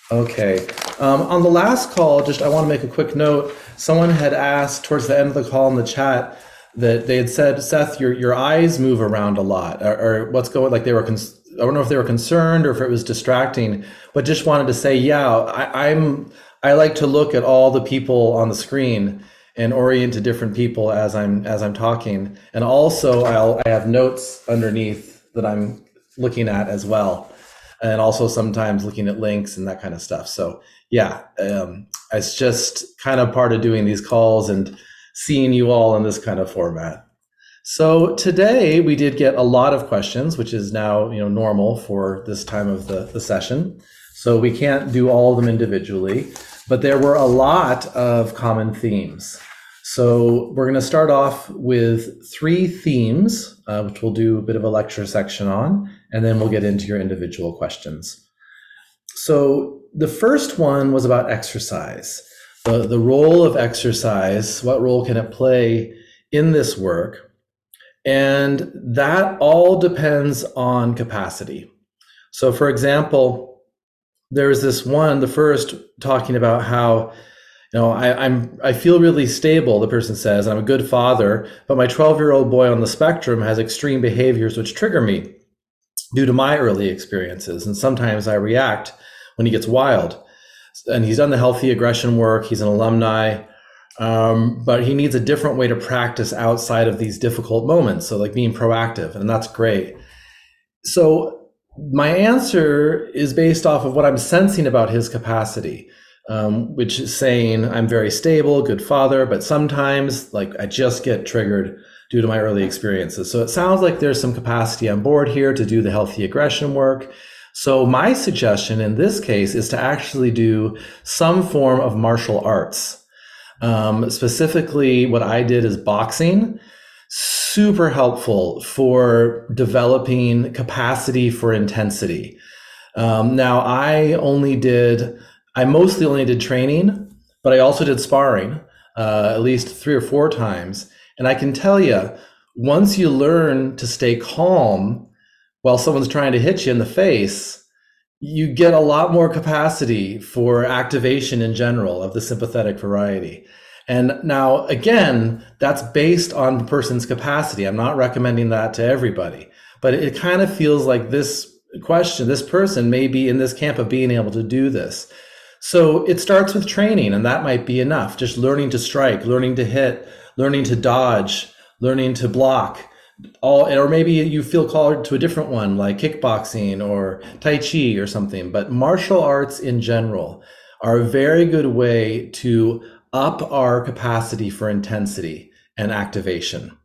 Okay. On the last call, just I want to make a quick note. Someone had asked towards the end of the call in the chat that they had said, Seth, your eyes move around a lot, or what's going like they were. I don't know if they were concerned or if it was distracting, but just wanted to say, yeah, I like to look at all the people on the screen and orient to different people as I'm talking, and also I have notes underneath that I'm looking at as well, and also sometimes looking at links and that kind of stuff. So yeah, it's just kind of part of doing these calls and seeing you all in this kind of format. So today we did get a lot of questions, which is now normal for this time of the session. So we can't do all of them individually, but there were a lot of common themes. So we're going to start off with 3 themes, which we'll do a bit of a lecture section on, and then we'll get into your individual questions. So the first one was about exercise, the role of exercise, what role can it play in this work? And that all depends on capacity. So for example, there's this one, the first, talking about how I feel really stable, the person says, and I'm a good father, but my 12-year-old boy on the spectrum has extreme behaviors which trigger me due to my early experiences. And sometimes I react when he gets wild. And he's done the healthy aggression work, he's an alumni, but he needs a different way to practice outside of these difficult moments. So like being proactive, and that's great. So my answer is based off of what I'm sensing about his capacity. Which is saying I'm very stable, good father, but sometimes like I just get triggered due to my early experiences. So it sounds like there's some capacity on board here to do the healthy aggression work. So my suggestion in this case is to actually do some form of martial arts. Specifically, what I did is boxing. Super helpful for developing capacity for intensity. Now, I mostly only did training, but I also did sparring at least 3 or 4 times. And I can tell you, once you learn to stay calm while someone's trying to hit you in the face, you get a lot more capacity for activation in general of the sympathetic variety. And now, again, that's based on the person's capacity. I'm not recommending that to everybody, but it kind of feels like this person may be in this camp of being able to do this. So it starts with training, and that might be enough. Just learning to strike, learning to hit, learning to dodge, learning to block. Or maybe you feel called to a different one, like kickboxing or Tai Chi or something. But martial arts in general are a very good way to up our capacity for intensity and activation.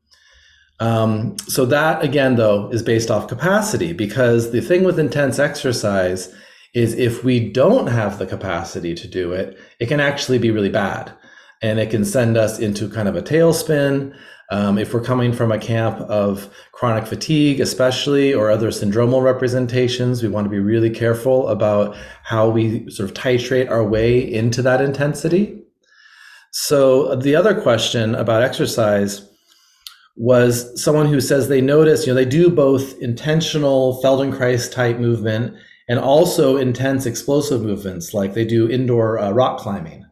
So that, again, though, is based off capacity, because the thing with intense exercise is if we don't have the capacity to do it, it can actually be really bad. And it can send us into kind of a tailspin. If we're coming from a camp of chronic fatigue, especially, or other syndromal representations, we want to be really careful about how we sort of titrate our way into that intensity. So the other question about exercise was someone who says they notice, they do both intentional Feldenkrais type movement and also intense explosive movements, like they do indoor rock climbing.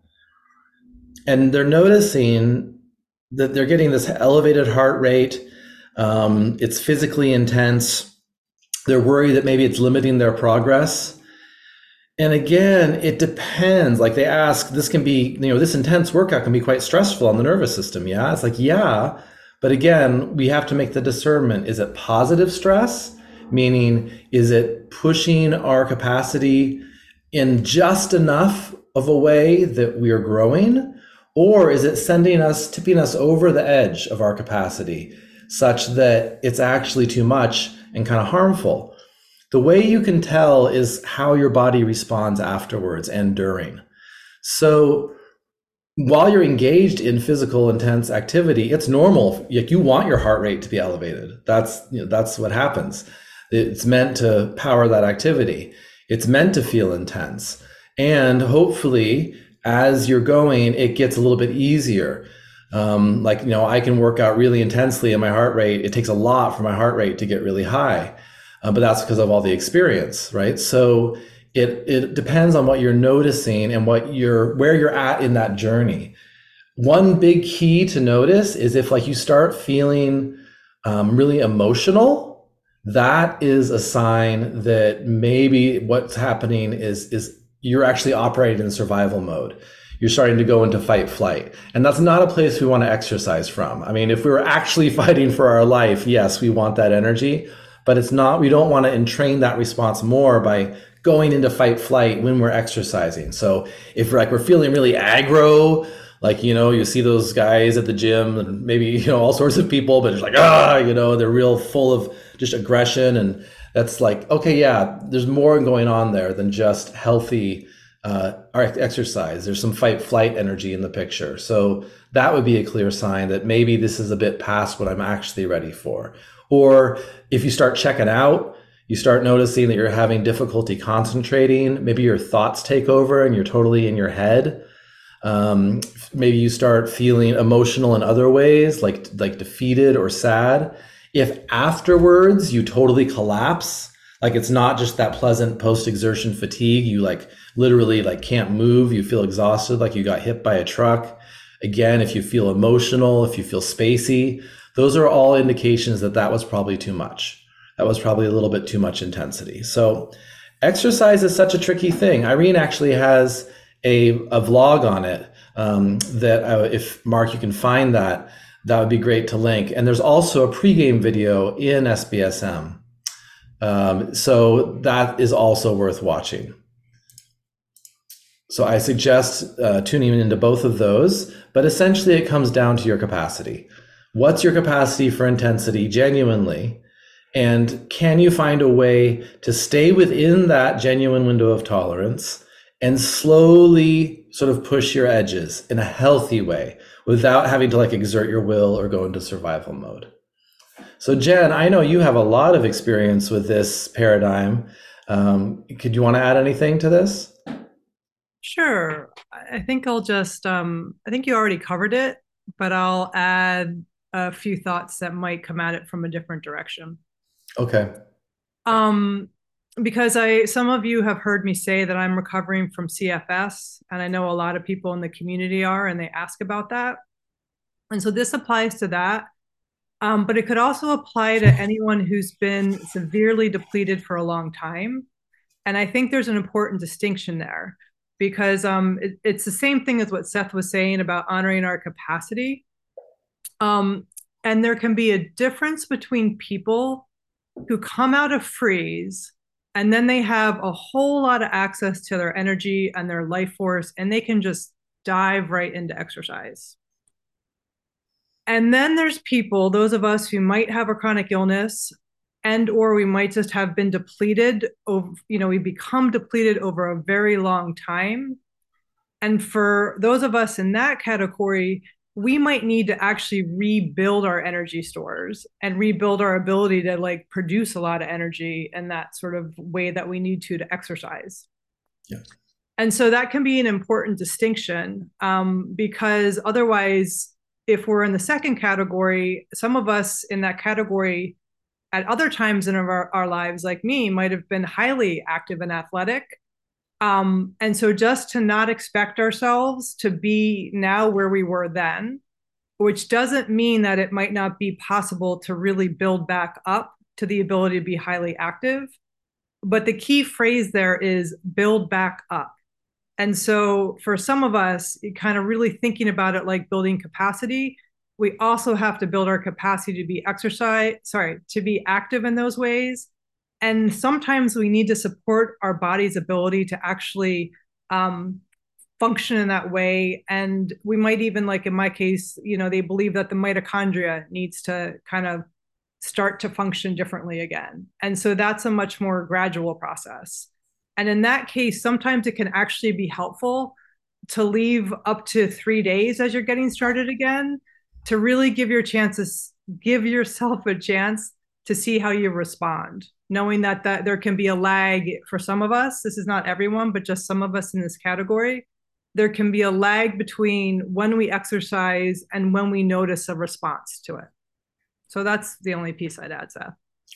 And they're noticing that they're getting this elevated heart rate. It's physically intense. They're worried that maybe it's limiting their progress. And again, it depends. Like they ask, this can be, this intense workout can be quite stressful on the nervous system. Yeah, it's like, yeah. But again, we have to make the discernment. Is it positive stress? Meaning, is it pushing our capacity in just enough of a way that we are growing? Or is it tipping us over the edge of our capacity such that it's actually too much and kind of harmful? The way you can tell is how your body responds afterwards and during. So while you're engaged in physical intense activity, it's normal. You want your heart rate to be elevated. That's what happens. It's meant to power that activity. It's meant to feel intense. And hopefully, as you're going, it gets a little bit easier. I can work out really intensely and my heart rate, it takes a lot for my heart rate to get really high. But that's because of all the experience, right? So It depends on what you're noticing and where you're at in that journey. One big key to notice is if like you start feeling really emotional, that is a sign that maybe what's happening is you're actually operating in survival mode. You're starting to go into fight flight. And that's not a place we want to exercise from. I mean, if we were actually fighting for our life, yes, we want that energy, but it's not, we don't want to entrain that response more by going into fight flight when we're exercising. So if we're feeling really aggro, like, you see those guys at the gym and maybe, all sorts of people, but it's like, they're real full of just aggression. And that's like, okay, yeah, there's more going on there than just healthy exercise. There's some fight flight energy in the picture. So that would be a clear sign that maybe this is a bit past what I'm actually ready for. Or if you start checking out, you start noticing that you're having difficulty concentrating, maybe your thoughts take over and you're totally in your head. Maybe you start feeling emotional in other ways, like defeated or sad. If afterwards you totally collapse, like it's not just that pleasant post-exertion fatigue, you like literally like can't move, you feel exhausted, like you got hit by a truck. Again, if you feel emotional, if you feel spacey, those are all indications that that was probably too much. That was probably a little bit too much intensity. So exercise is such a tricky thing. Irene actually has a vlog on it that if Mark, you can find that, that would be great to link. And there's also a pregame video in SBSM. So that is also worth watching. So I suggest tuning into both of those, but essentially it comes down to your capacity. What's your capacity for intensity genuinely? And can you find a way to stay within that genuine window of tolerance and slowly sort of push your edges in a healthy way without having to like exert your will or go into survival mode? So Jen, I know you have a lot of experience with this paradigm. Could you want to add anything to this? Sure. I think I'll just, I think you already covered it, but I'll add a few thoughts that might come at it from a different direction. Okay. Um, because some of you have heard me say that I'm recovering from CFS, and I know a lot of people in the community are, and they ask about that. And so this applies to that. But it could also apply to anyone who's been severely depleted for a long time. And I think there's an important distinction there because it's the same thing as what Seth was saying about honoring our capacity. And there can be a difference between people who come out of freeze and then they have a whole lot of access to their energy and their life force, and they can just dive right into exercise. And then there's people, those of us who might have a chronic illness and or we might just have been depleted over, we become depleted over a very long time. And for those of us in that category, we might need to actually rebuild our energy stores and rebuild our ability to like produce a lot of energy in that sort of way that we need to exercise. Yeah. And so that can be an important distinction because otherwise, if we're in the second category, some of us in that category at other times in our lives, like me, might have been highly active and athletic. And so just to not expect ourselves to be now where we were then, which doesn't mean that it might not be possible to really build back up to the ability to be highly active. But the key phrase there is build back up. And so for some of us, kind of really thinking about it like building capacity, we also have to build our capacity to be to be active in those ways. And sometimes we need to support our body's ability to actually function in that way. And we might even, like in my case, they believe that the mitochondria needs to kind of start to function differently again. And so that's a much more gradual process. And in that case, sometimes it can actually be helpful to leave up to 3 days as you're getting started again, to really give yourself a chance to see how you respond, knowing that there can be a lag for some of us. This is not everyone, but just some of us in this category. There can be a lag between when we exercise and when we notice a response to it. So that's the only piece I'd add, Seth.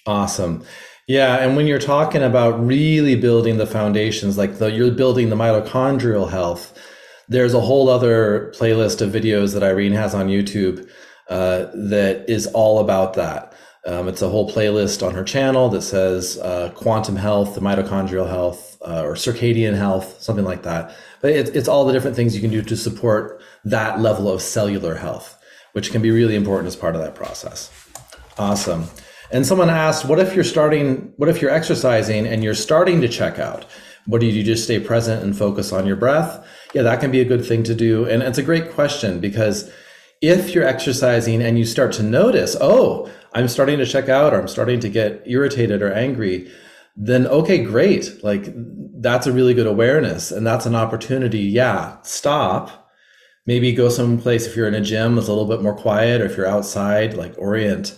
Awesome. Yeah, and when you're talking about really building the foundations, like you're building the mitochondrial health, there's a whole other playlist of videos that Irene has on YouTube that is all about that. It's a whole playlist on her channel that says quantum health, the mitochondrial health, or circadian health, something like that. But it's all the different things you can do to support that level of cellular health, which can be really important as part of that process. Awesome. And someone asked, what if you're exercising and you're starting to check out? What do you do? Just stay present and focus on your breath? Yeah, that can be a good thing to do. And it's a great question, because if you're exercising and you start to notice, oh, I'm starting to check out, or I'm starting to get irritated or angry, then okay, great. Like, that's a really good awareness. And that's an opportunity. Yeah, stop. Maybe go someplace, if you're in a gym, it's a little bit more quiet, or if you're outside, like orient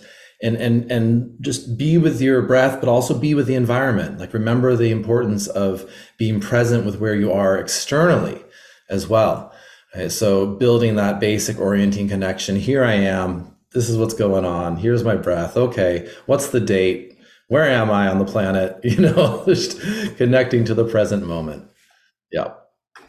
and just be with your breath, but also be with the environment. Like, remember the importance of being present with where you are externally as well. Okay, so building that basic orienting connection. Here I am. This is what's going on. Here's my breath. Okay, what's the date? Where am I on the planet? Just connecting to the present moment. Yep.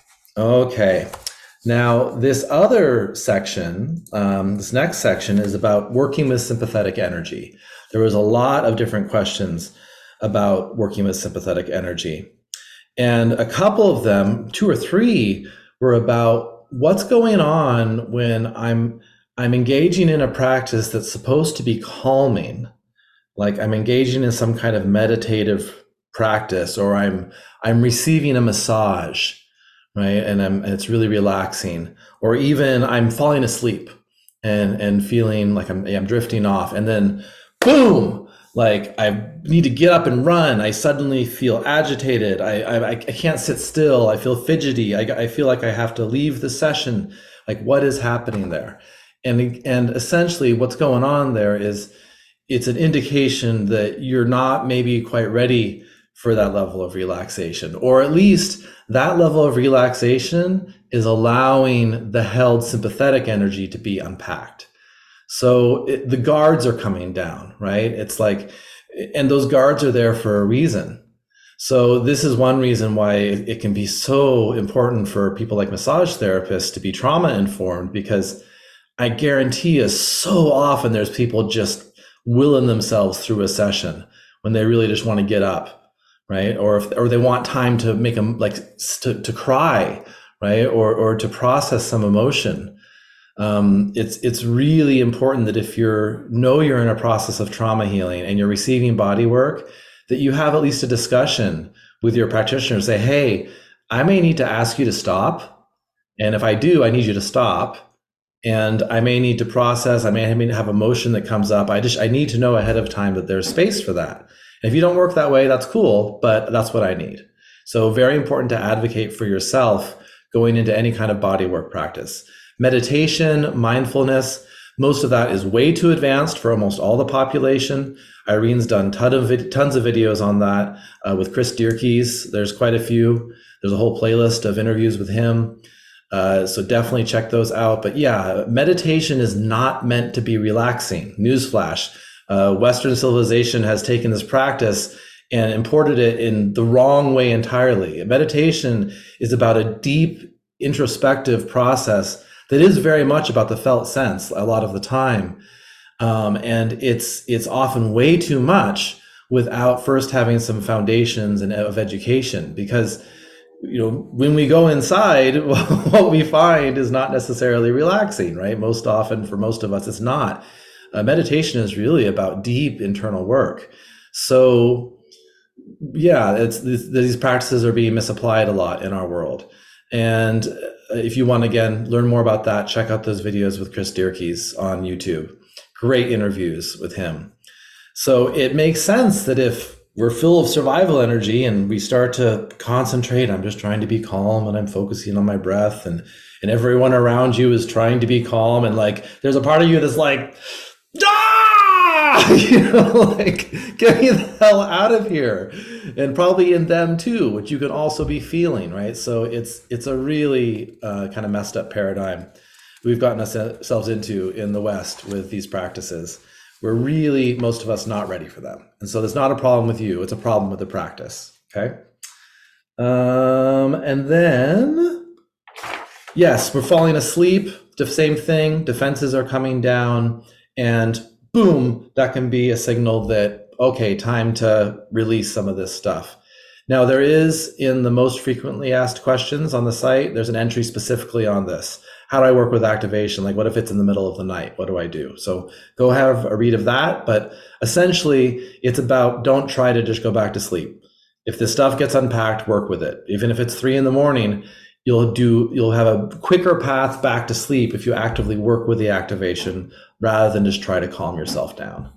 Okay. Now, this other section, this next section, is about working with sympathetic energy. There was a lot of different questions about working with sympathetic energy. And a couple of them, two or three, were about what's going on when I'm engaging in a practice that's supposed to be calming, like I'm engaging in some kind of meditative practice, or I'm receiving a massage, right? And it's really relaxing, or even I'm falling asleep and feeling like I'm drifting off, and then boom, like I need to get up and run. I suddenly feel agitated. I can't sit still. I feel fidgety. I feel like I have to leave the session. Like, what is happening there? And essentially what's going on there is it's an indication that you're not maybe quite ready for that level of relaxation, or at least that level of relaxation is allowing the held sympathetic energy to be unpacked. So the guards are coming down, right? It's like, and those guards are there for a reason. So this is one reason why it can be so important for people like massage therapists to be trauma informed, because I guarantee you, so often there's people just willing themselves through a session when they really just want to get up, right? Or they want time to make them to cry, right? Or to process some emotion. It's really important that if you're in a process of trauma healing and you're receiving body work, that you have at least a discussion with your practitioner. Say, hey, I may need to ask you to stop. And if I do, I need you to stop. And I may need to process, I may have emotion that comes up. I need to know ahead of time that there's space for that. And if you don't work that way, that's cool, but that's what I need. So very important to advocate for yourself going into any kind of body work practice. Meditation, mindfulness, most of that is way too advanced for almost all the population. Irene's done tons of videos on that with Chris Dierkes. There's quite a few. There's a whole playlist of interviews with him. So definitely check those out. But yeah, meditation is not meant to be relaxing. Newsflash. Western civilization has taken this practice and imported it in the wrong way entirely. Meditation is about a deep introspective process that is very much about the felt sense a lot of the time. And it's often way too much without first having some foundations of education, because when we go inside, what we find is not necessarily relaxing, right? Most often, for most of us, it's not. Meditation is really about deep internal work. So, yeah, these practices are being misapplied a lot in our world. And if you want to, again, learn more about that, check out those videos with Chris Dierkes on YouTube. Great interviews with him. So it makes sense that if we're full of survival energy and we start to concentrate, I'm just trying to be calm and I'm focusing on my breath, and everyone around you is trying to be calm, and like there's a part of you that's like, ah! Like, get me the hell out of here. And probably in them too, which you can also be feeling, right? So it's a really kind of messed up paradigm we've gotten ourselves into in the West with these practices, We're really, most of us, not ready for them. And so there's not a problem with you. It's a problem with the practice. Okay. And then, yes, we're falling asleep. The same thing. Defenses are coming down, and boom, that can be a signal that, okay, time to release some of this stuff. Now, there is, in the most frequently asked questions on the site, there's an entry specifically on this. How do I work with activation? Like, what if it's in the middle of the night? What do I do? So go have a read of that. But essentially, it's about, don't try to just go back to sleep. If this stuff gets unpacked, work with it. Even if it's 3 a.m, you'll have a quicker path back to sleep if you actively work with the activation rather than just try to calm yourself down.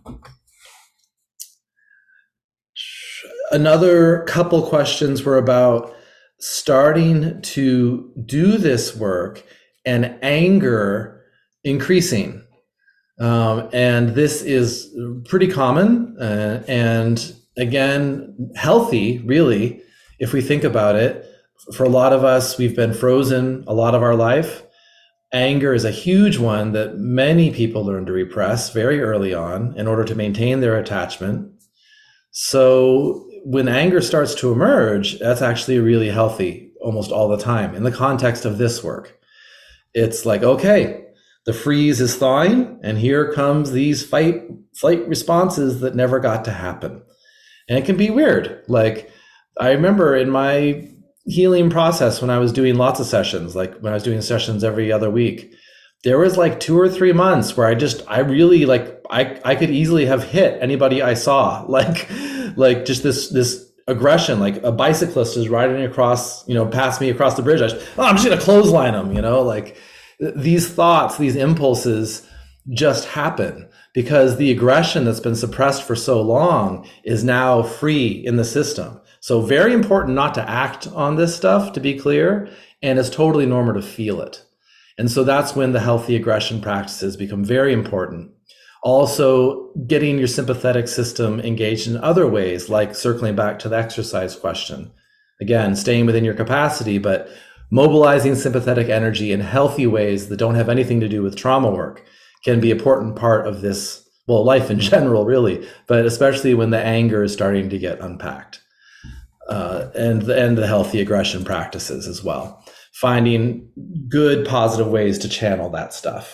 Another couple questions were about starting to do this work and anger increasing. And this is pretty common and again, healthy, really, if we think about it. For a lot of us, we've been frozen a lot of our life. Anger is a huge one that many people learn to repress very early on in order to maintain their attachment. So when anger starts to emerge, that's actually really healthy almost all the time in the context of this work. It's like, okay, the freeze is thawing, and here comes these flight responses that never got to happen. And it can be weird. Like, I remember in my healing process when I was doing lots of sessions, like when I was doing sessions every other week, there was like 2 or 3 months where I could easily have hit anybody I saw, like just this aggression, like a bicyclist is riding across, past me across the bridge. I'm just going to clothesline them, like these thoughts, these impulses just happen because the aggression that's been suppressed for so long is now free in the system. So very important not to act on this stuff, to be clear, and it's totally normal to feel it. And so that's when the healthy aggression practices become very important. Also, getting your sympathetic system engaged in other ways, like circling back to the exercise question. Again, staying within your capacity, but mobilizing sympathetic energy in healthy ways that don't have anything to do with trauma work can be an important part of this, well, life in general, really, but especially when the anger is starting to get unpacked. And the healthy aggression practices as well. Finding good, positive ways to channel that stuff.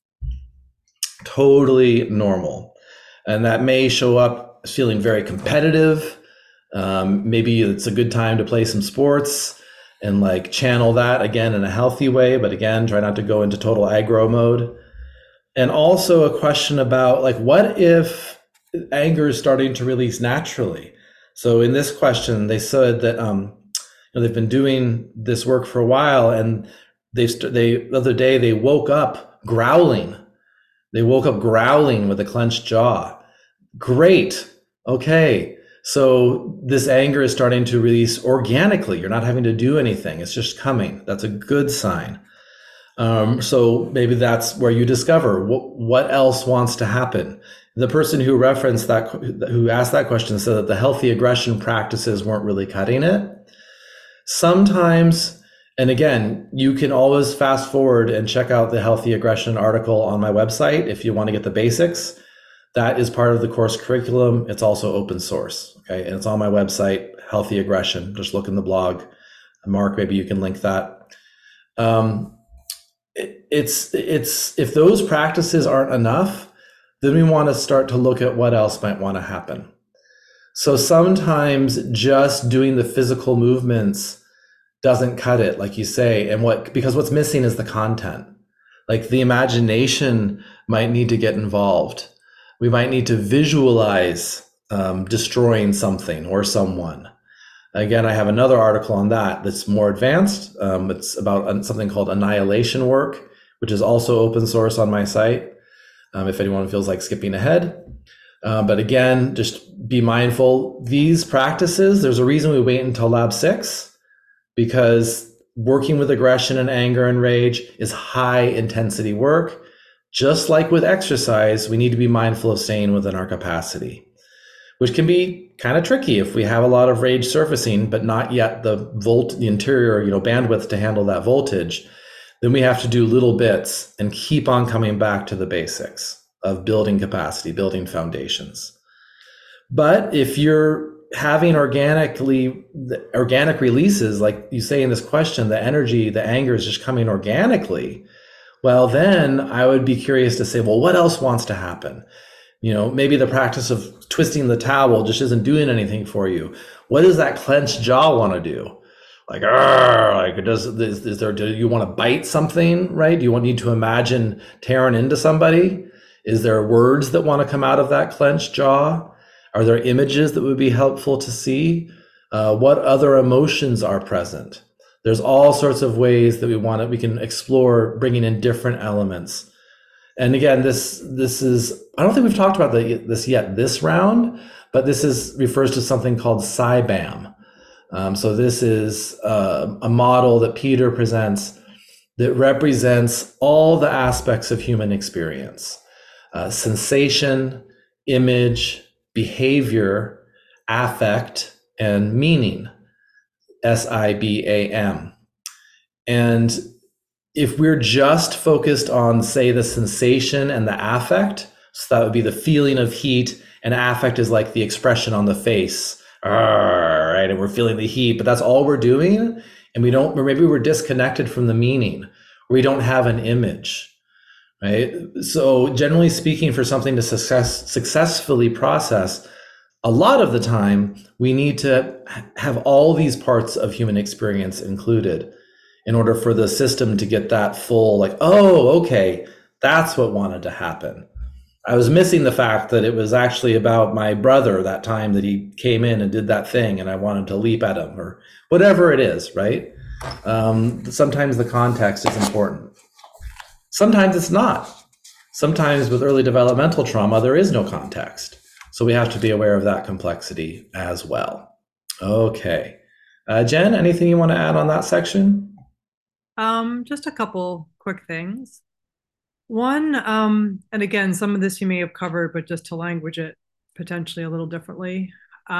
Totally normal. And that may show up as feeling very competitive. Maybe it's a good time to play some sports and like channel that again in a healthy way, but again, try not to go into total aggro mode. And also a question about like, what if anger is starting to release naturally? So in this question, they said that they've been doing this work for a while, and the other day they woke up growling. They woke up growling with a clenched jaw. Great. Okay. So this anger is starting to release organically. You're not having to do anything. It's just coming. That's a good sign. So maybe that's where you discover what else wants to happen. The person who referenced that, who asked that question, said that the healthy aggression practices weren't really cutting it. Sometimes, and again, you can always fast forward and check out the healthy aggression article on my website if you want to get the basics. That is part of the course curriculum. It's also open source, okay? And it's on my website, Healthy Aggression. Just look in the blog. Mark, maybe you can link that. It's if those practices aren't enough, then we want to start to look at what else might want to happen. So sometimes just doing the physical movements doesn't cut it, like you say, because what's missing is the content. Like the imagination might need to get involved. We might need to visualize destroying something or someone. Again, I have another article on that that's more advanced. It's about something called annihilation work, which is also open source on my site. If anyone feels like skipping ahead. But again, just be mindful. These practices, there's a reason we wait until lab 6, because working with aggression and anger and rage is high intensity work. Just like with exercise, we need to be mindful of staying within our capacity, which can be kind of tricky if we have a lot of rage surfacing, but not yet the interior, bandwidth to handle that voltage. Then we have to do little bits and keep on coming back to the basics. of building capacity, building foundations. But if you're having organic releases, like you say in this question, the energy, the anger is just coming organically, well, then I would be curious to say, well, what else wants to happen? Maybe the practice of twisting the towel just isn't doing anything for you. What does that clenched jaw want to do? Like, do you want to bite something, right? Do you need to imagine tearing into somebody? Is there words that want to come out of that clenched jaw? Are there images that would be helpful to see? What other emotions are present? There's all sorts of ways that we can explore bringing in different elements. And again, this is, I don't think we've talked about this yet this round, but refers to something called CYBAM. So this is a model that Peter presents that represents all the aspects of human experience: sensation, image, behavior, affect, and meaning. SIBAM. And if we're just focused on, say, the sensation and the affect, so that would be the feeling of heat, and affect is like the expression on the face, right? And we're feeling the heat, but that's all we're doing. And or maybe we're disconnected from the meaning, or we don't have an image, right? So generally speaking, for something to successfully process, a lot of the time, we need to have all these parts of human experience included in order for the system to get that full, like, oh, okay, that's what wanted to happen. I was missing the fact that it was actually about my brother that time that he came in and did that thing and I wanted to leap at him, or whatever it is, right? Sometimes the context is important. Sometimes it's not. Sometimes with early developmental trauma, there is no context. So we have to be aware of that complexity as well. Okay. Jen, anything you want to add on that section? Just a couple quick things. One, and again, some of this you may have covered, but just to language it potentially a little differently.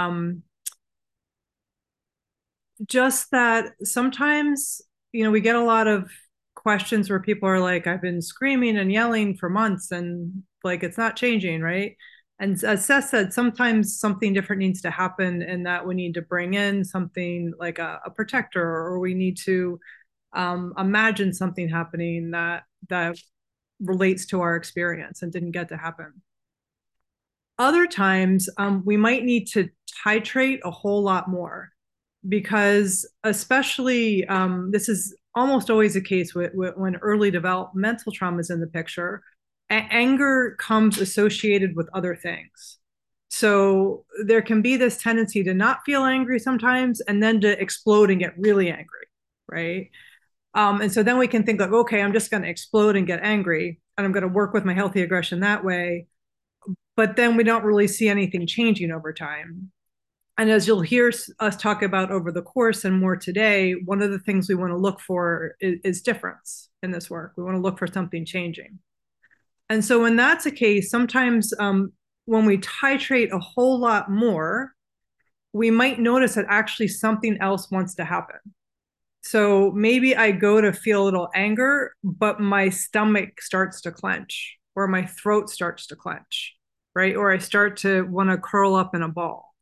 Just that sometimes, we get a lot of questions where people are like, I've been screaming and yelling for months and like, it's not changing, right? And as Seth said, sometimes something different needs to happen, and that we need to bring in something like a protector, or we need to imagine something happening that relates to our experience and didn't get to happen. Other times, we might need to titrate a whole lot more, because especially this is almost always the case when early developmental trauma is in the picture. Anger comes associated with other things. So there can be this tendency to not feel angry sometimes and then to explode and get really angry, right? And so then we can think like, okay, I'm just going to explode and get angry, and I'm going to work with my healthy aggression that way. But then we don't really see anything changing over time. And as you'll hear us talk about over the course and more today, one of the things we want to look for is difference in this work. We want to look for something changing. And so when that's the case, sometimes when we titrate a whole lot more, we might notice that actually something else wants to happen. So maybe I go to feel a little anger, but my stomach starts to clench, or my throat starts to clench, right? Or I start to want to curl up in a ball.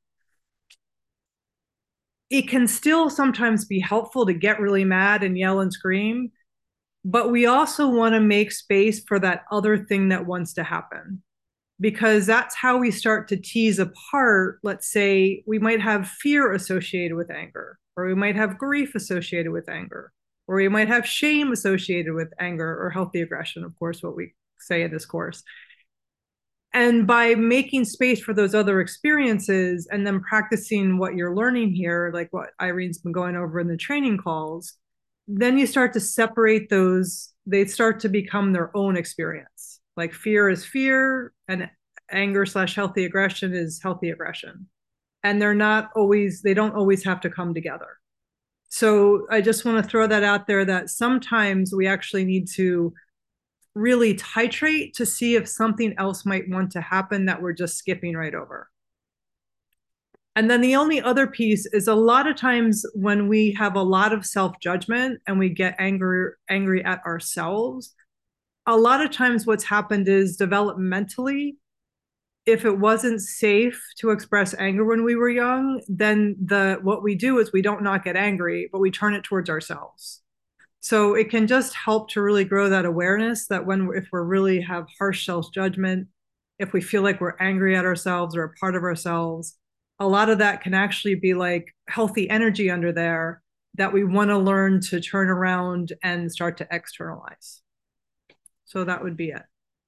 It can still sometimes be helpful to get really mad and yell and scream, but we also want to make space for that other thing that wants to happen, because that's how we start to tease apart. Let's say we might have fear associated with anger, or we might have grief associated with anger, or we might have shame associated with anger, or healthy aggression, of course, what we say in this course. And by making space for those other experiences and then practicing what you're learning here, like what Irene's been going over in the training calls, then you start to separate those. They start to become their own experience. Like fear is fear, and anger / healthy aggression is healthy aggression. And they don't always have to come together. So I just want to throw that out there, that sometimes we actually need to really titrate to see if something else might want to happen that we're just skipping right over. And then the only other piece is, a lot of times when we have a lot of self-judgment and we get angry at ourselves, a lot of times what's happened is developmentally, if it wasn't safe to express anger when we were young, then what we do is we don't not get angry, but we turn it towards ourselves. So it can just help to really grow that awareness that if we're really have harsh self-judgment, if we feel like we're angry at ourselves or a part of ourselves, a lot of that can actually be like healthy energy under there that we want to learn to turn around and start to externalize. So that would be it.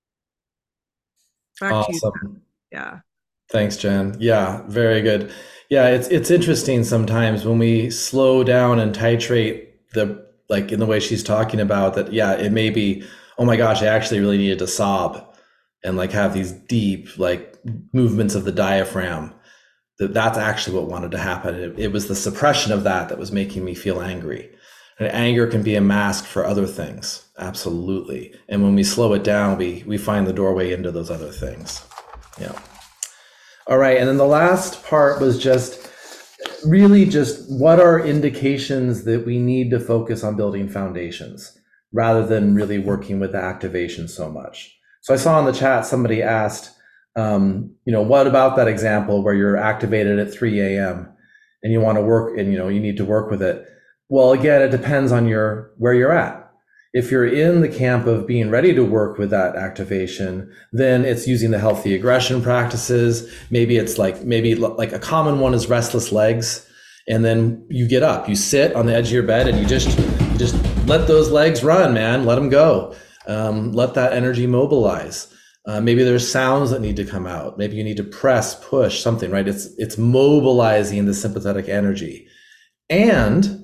Back to you. Awesome. Yeah. Thanks, Jen. Yeah, very good. Yeah, it's interesting sometimes when we slow down and titrate the like in the way she's talking about that. Yeah, it may be, oh my gosh, I actually really needed to sob and like have these deep like movements of the diaphragm. That's actually what wanted to happen. It was the suppression of that was making me feel angry. And anger can be a mask for other things, absolutely. And when we slow it down, we find the doorway into those other things. Yeah. All right, and then the last part was just really just what are indications that we need to focus on building foundations rather than really working with the activation so much. So I saw in the chat somebody asked, what about that example where you're activated at 3 a.m. and you want to work and you need to work with it? Well, again, it depends on where you're at. If you're in the camp of being ready to work with that activation, then it's using the healthy aggression practices. Maybe a common one is restless legs. And then you get up, you sit on the edge of your bed and you just let those legs run, man. Let them go. Let that energy mobilize. Maybe there's sounds that need to come out. Maybe you need to press, push something, right? It's mobilizing the sympathetic energy. And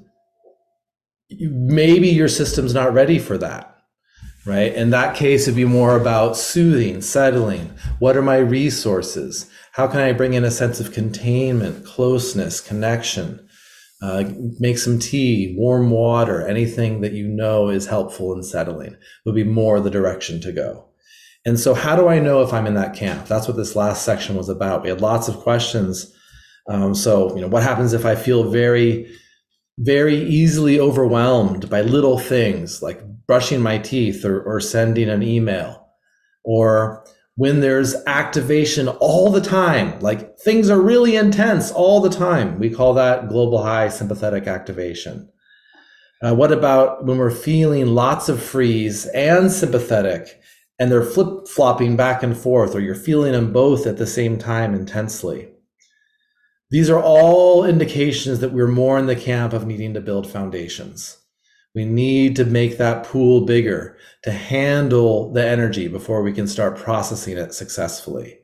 maybe your system's not ready for that, right? In that case, it'd be more about soothing, settling. What are my resources? How can I bring in a sense of containment, closeness, connection? Make some tea, warm water, anything that you know is helpful in settling would be more the direction to go. And so how do I know if I'm in that camp? That's what this last section was about. We had lots of questions. What happens if I feel very, very easily overwhelmed by little things like brushing my teeth or sending an email, or when there's activation all the time, like things are really intense all the time. We call that global high sympathetic activation. What about when we're feeling lots of freeze and sympathetic and they're flip-flopping back and forth, or you're feeling them both at the same time intensely? These are all indications that we're more in the camp of needing to build foundations. We need to make that pool bigger to handle the energy before we can start processing it successfully.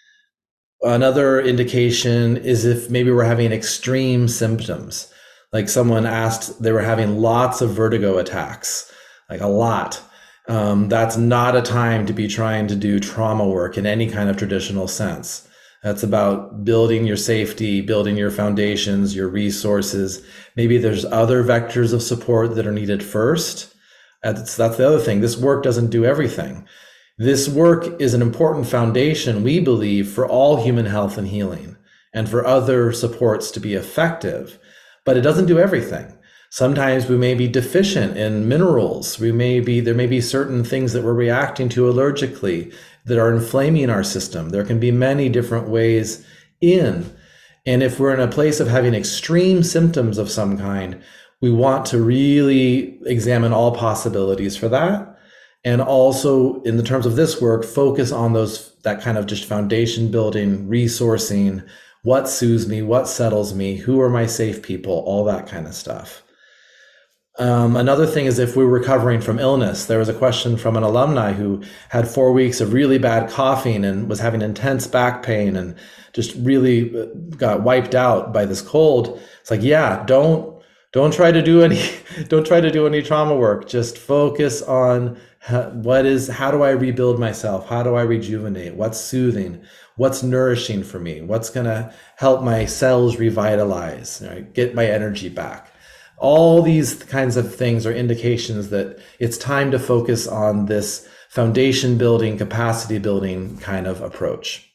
Another indication is if maybe we're having extreme symptoms. Like someone asked, they were having lots of vertigo attacks, like a lot. That's not a time to be trying to do trauma work in any kind of traditional sense. That's about building your safety, building your foundations, your resources. Maybe there's other vectors of support that are needed first. That's the other thing. This work doesn't do everything. This work is an important foundation, we believe, for all human health and healing and for other supports to be effective, but it doesn't do everything. Sometimes we may be deficient in minerals. There may be certain things that we're reacting to allergically that are inflaming our system. There can be many different ways in. And if we're in a place of having extreme symptoms of some kind, we want to really examine all possibilities for that. And also, in the terms of this work, focus on that kind of just foundation building, resourcing, what soothes me, what settles me, who are my safe people, all that kind of stuff. Another thing is if we're recovering from illness. There was a question from an alumni who had 4 weeks of really bad coughing and was having intense back pain and just really got wiped out by this cold. It's like, yeah, don't try to do any trauma work. Just focus on how do I rebuild myself? How do I rejuvenate? What's soothing? What's nourishing for me? What's going to help my cells revitalize, right? Get my energy back? All these kinds of things are indications that it's time to focus on this foundation building, capacity building kind of approach.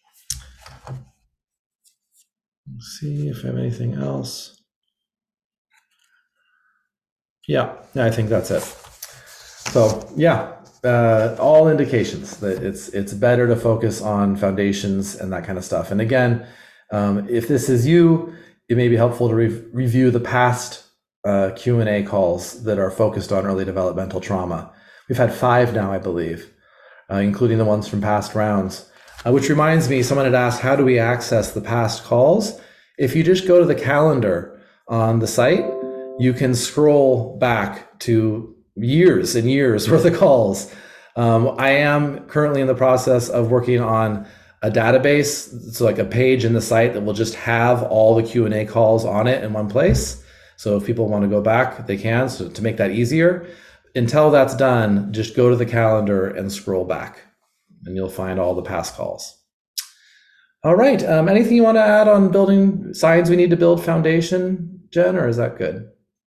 Let's see if I have anything else. Yeah, I think that's it. So yeah, all indications that it's better to focus on foundations and that kind of stuff. And again, if this is you, it may be helpful to review the past Q&A calls that are focused on early developmental trauma. We've had 5 now, I believe, including the ones from past rounds. Which reminds me, someone had asked, how do we access the past calls? If you just go to the calendar on the site, you can scroll back to years and years worth of calls. I am currently in the process of working on a database, so like a page in the site that will just have all the Q&A calls on it in one place. So if people want to go back, they can, so to make that easier. Until that's done, just go to the calendar and scroll back, and you'll find all the past calls. All right. Anything you want to add on building signs we need to build foundation, Jen, or is that good?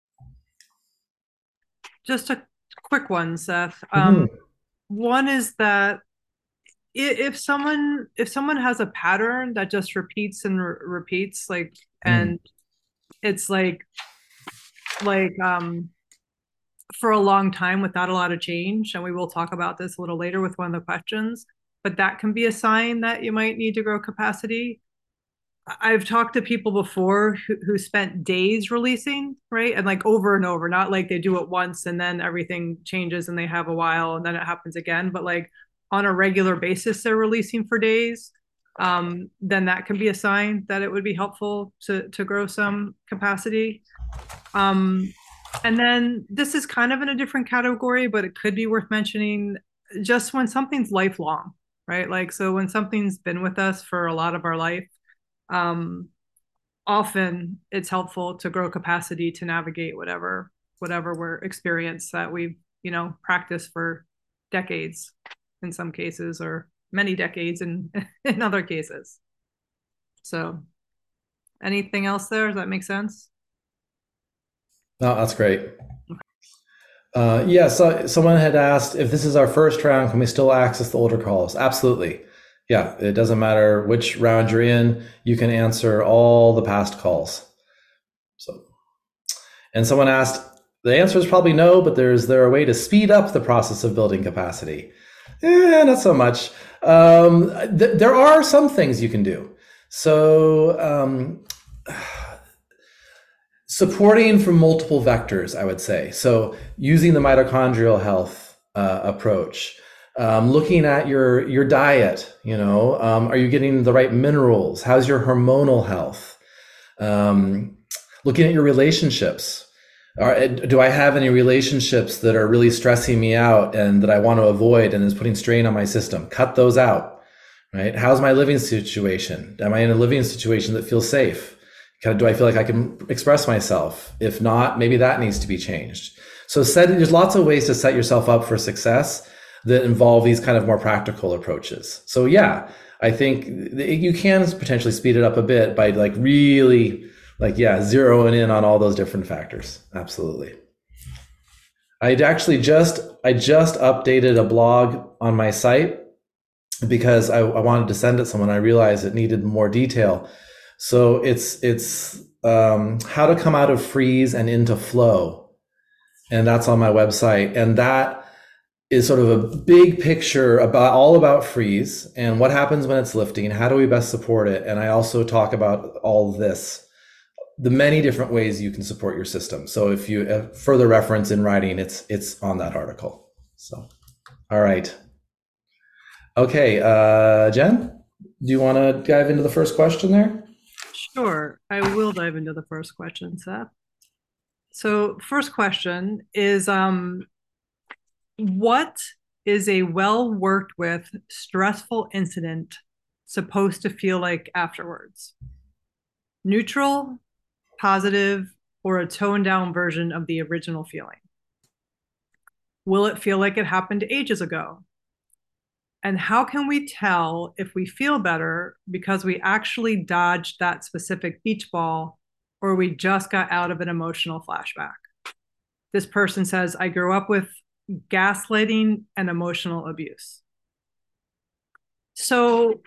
Just a quick one, Seth. One is that if someone has a pattern that just repeats and repeats, like, and it's like for a long time without a lot of change, and we will talk about this a little later with one of the questions, but that can be a sign that you might need to grow capacity. I've talked to people before who spent days releasing, right? And like over and over, not like they do it once and then everything changes and they have a while and then it happens again, but like on a regular basis, they're releasing for days. Then that can be a sign that it would be helpful to grow some capacity. And then this is kind of in a different category, but it could be worth mentioning just when something's lifelong, right? Like, so when something's been with us for a lot of our life, often it's helpful to grow capacity to navigate whatever we're experience that we've, practiced for decades in some cases, or many decades in other cases. So anything else there? Does that make sense? No, that's great. So someone had asked if this is our first round, can we still access the older calls? Absolutely. Yeah, it doesn't matter which round you're in, you can answer all the past calls. So, and someone asked, the answer is probably no, but is there a way to speed up the process of building capacity? Not so much. There are some things you can do. So, supporting from multiple vectors, I would say. So using the mitochondrial health approach, looking at your diet, are you getting the right minerals? How's your hormonal health? Looking at your relationships. Do I have any relationships that are really stressing me out and that I want to avoid and is putting strain on my system? Cut those out, right? How's my living situation? Am I in a living situation that feels safe? Do I feel like I can express myself? If not, maybe that needs to be changed. So there's lots of ways to set yourself up for success that involve these kind of more practical approaches. So yeah, I think you can potentially speed it up a bit by really zeroing in on all those different factors. Absolutely. I just updated a blog on my site because I wanted to send it to someone. I realized it needed more detail. So it's how to come out of freeze and into flow. And that's on my website. And that is sort of a big picture all about freeze and what happens when it's lifting and how do we best support it. And I also talk about all this, the many different ways you can support your system. So if you have further reference in writing, it's on that article. So, all right. Okay, Jen, do you want to dive into the first question there? Sure, I will dive into the first question, Seth. So first question is, what is a well worked with stressful incident supposed to feel like afterwards? Neutral, positive, or a toned down version of the original feeling? Will it feel like it happened ages ago? And how can we tell if we feel better because we actually dodged that specific beach ball or we just got out of an emotional flashback? This person says, I grew up with gaslighting and emotional abuse. So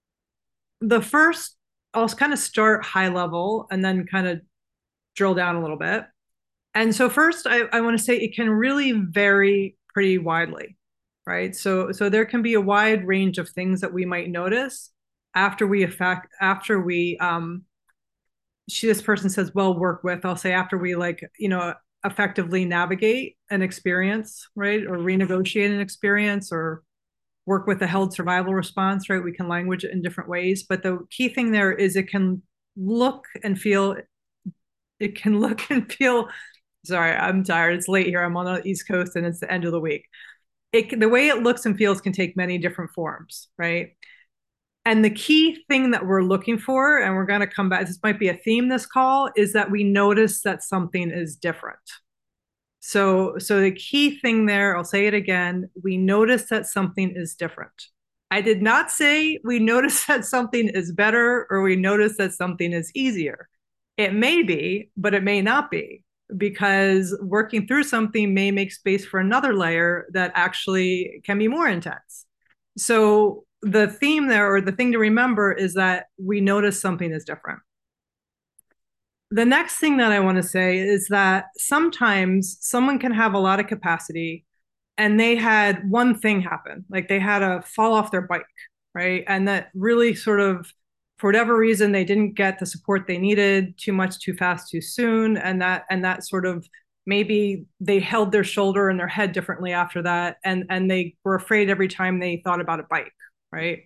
I'll kind of start high level and then kind of drill down a little bit. And so first, I want to say it can really vary pretty widely. right? So there can be a wide range of things that we might notice after we this person says, well, work with, I'll say after we effectively navigate an experience, right? Or renegotiate an experience or work with a held survival response, right? We can language it in different ways. But the key thing there is it can look and feel, sorry, I'm tired. It's late here. I'm on the East Coast and it's the end of the week. The way it looks and feels can take many different forms, right? And the key thing that we're looking for, and we're going to come back, this might be a theme this call, is that we notice that something is different. So the key thing there, I'll say it again, we notice that something is different. I did not say we notice that something is better or we notice that something is easier. It may be, but it may not be, because working through something may make space for another layer that actually can be more intense. So the theme there, or the thing to remember, is that we notice something is different. The next thing that I want to say is that sometimes someone can have a lot of capacity and they had one thing happen, like they had a fall off their bike, right? And that really sort of, for whatever reason, they didn't get the support they needed, too much, too fast, too soon. And that sort of, maybe they held their shoulder and their head differently after that. And they were afraid every time they thought about a bike, right?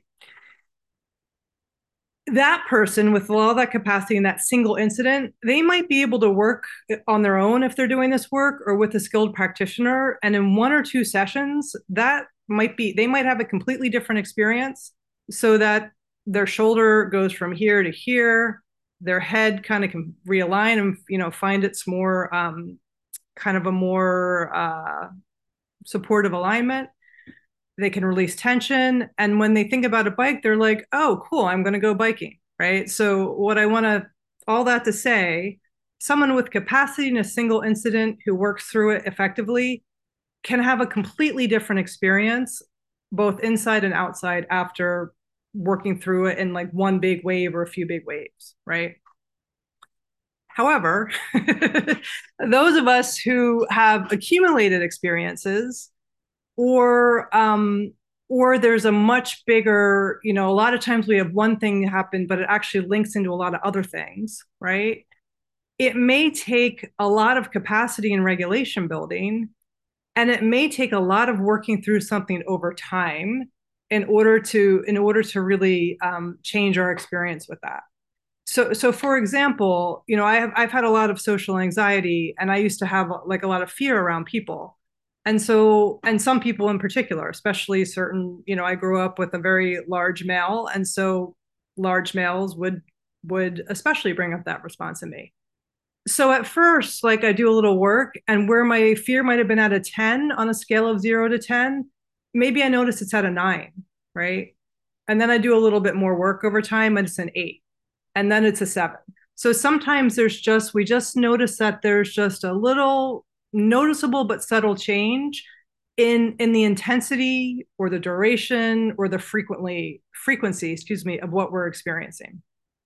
That person with all that capacity in that single incident, they might be able to work on their own if they're doing this work or with a skilled practitioner. And in 1 or 2 sessions, they might have a completely different experience, so that their shoulder goes from here to here, their head kind of can realign and, find its more kind of a more supportive alignment. They can release tension. And when they think about a bike, they're like, oh, cool, I'm going to go biking, right? So all that to say, someone with capacity in a single incident who works through it effectively can have a completely different experience, both inside and outside, after working through it in like one big wave or a few big waves, right? However, those of us who have accumulated experiences, or there's a much bigger, a lot of times we have one thing happen, but it actually links into a lot of other things, right? It may take a lot of capacity and regulation building, and it may take a lot of working through something over time in order to really change our experience with that. So for example, I've had a lot of social anxiety, and I used to have like a lot of fear around people. And some people in particular, especially certain, I grew up with a very large male. And so large males would especially bring up that response in me. So at first, like, I do a little work, and where my fear might have been at a 10 on a scale of 0 to 10, maybe I notice it's at a 9, right? And then I do a little bit more work over time, and it's an 8. And then it's a 7. So sometimes we just notice that there's just a little noticeable but subtle change in the intensity or the duration or the frequency, of what we're experiencing.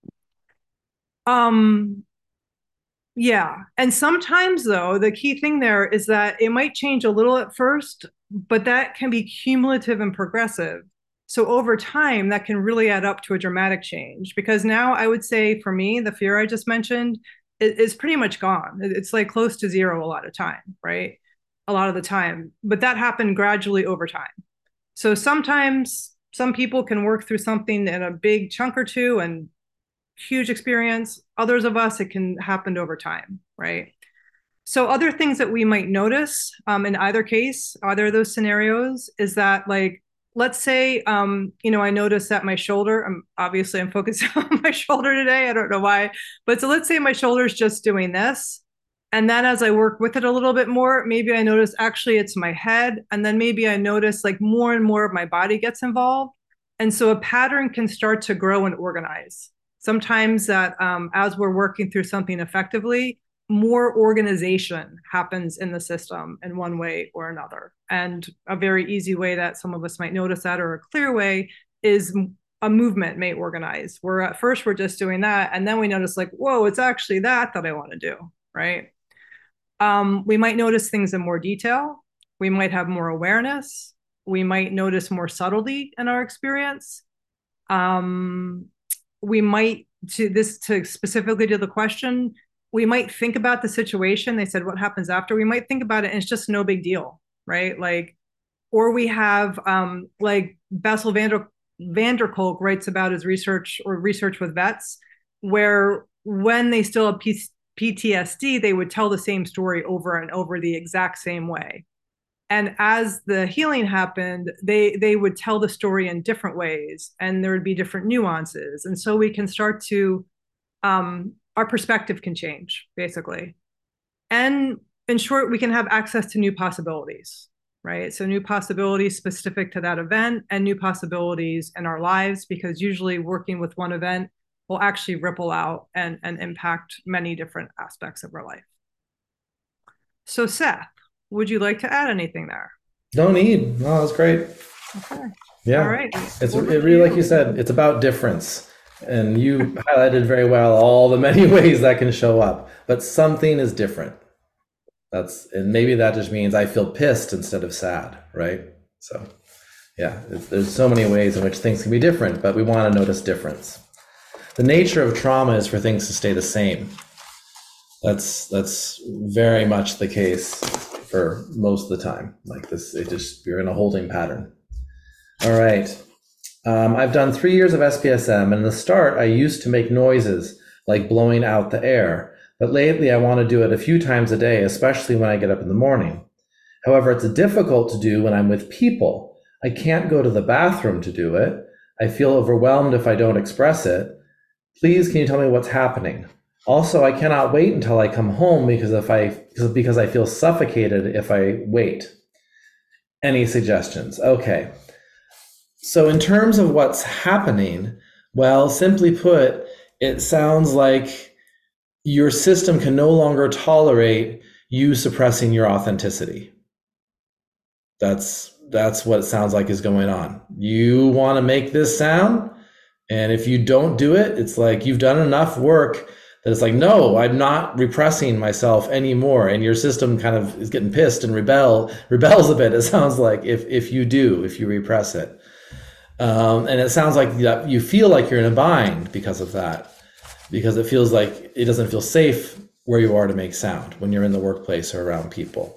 Yeah. And sometimes, though, the key thing there is that it might change a little at first, but that can be cumulative and progressive. So over time, that can really add up to a dramatic change, because now I would say for me, the fear I just mentioned is pretty much gone. It's like close to zero a lot of time, right? A lot of the time. But that happened gradually over time. So sometimes some people can work through something in a big chunk or two and huge experience. Others of us, it can happen over time, right? So other things that we might notice in either case, either of those scenarios, is that, like, let's say, I notice that my shoulder, I'm focused on my shoulder today. I don't know why, but so let's say my shoulder is just doing this. And then as I work with it a little bit more, maybe I notice actually it's my head. And then maybe I notice like more and more of my body gets involved. And so a pattern can start to grow and organize. Sometimes that as we're working through something effectively, more organization happens in the system in one way or another. And a very easy way that some of us might notice that, or a clear way, is a movement may organize, where at first we're just doing that, and then we notice like, whoa, it's actually that I want to do, right? We might notice things in more detail. We might have more awareness. We might notice more subtlety in our experience. We might, to specifically to the question, we might think about the situation. They said, what happens after? We might think about it and it's just no big deal, right? Like, or we have like Bessel van der Kolk writes about his research with vets, where when they still have PTSD, they would tell the same story over and over the exact same way. And as the healing happened, they would tell the story in different ways, and there would be different nuances. And so we can start to our perspective can change, basically. And in short, we can have access to new possibilities, right? So new possibilities specific to that event and new possibilities in our lives, because usually working with one event will actually ripple out and impact many different aspects of our life. So Seth, would you like to add anything there? No need. No, that's great. Okay. Yeah. All right. It really, like you said, it's about difference. And you highlighted very well all the many ways that can show up, but something is different. And maybe that just means I feel pissed instead of sad, right? So yeah, there's so many ways in which things can be different, but we want to notice difference. The nature of trauma is for things to stay the same. That's very much the case for most of the time. Like this, you're in a holding pattern. All right. I've done 3 years of SPSM, and in the start, I used to make noises like blowing out the air, but lately I want to do it a few times a day, especially when I get up in the morning. However, it's difficult to do when I'm with people. I can't go to the bathroom to do it. I feel overwhelmed if I don't express it. Please, can you tell me what's happening? Also, I cannot wait until I come home because I feel suffocated if I wait. Any suggestions? Okay. So in terms of what's happening, well, simply put, it sounds like your system can no longer tolerate you suppressing your authenticity. That's what it sounds like is going on. You want to make this sound, and if you don't do it, it's like you've done enough work that it's like, no, I'm not repressing myself anymore. And your system kind of is getting pissed and rebels a bit. It sounds like if you repress it. And it sounds like you feel like you're in a bind because of that, because it feels like it doesn't feel safe where you are to make sound when you're in the workplace or around people.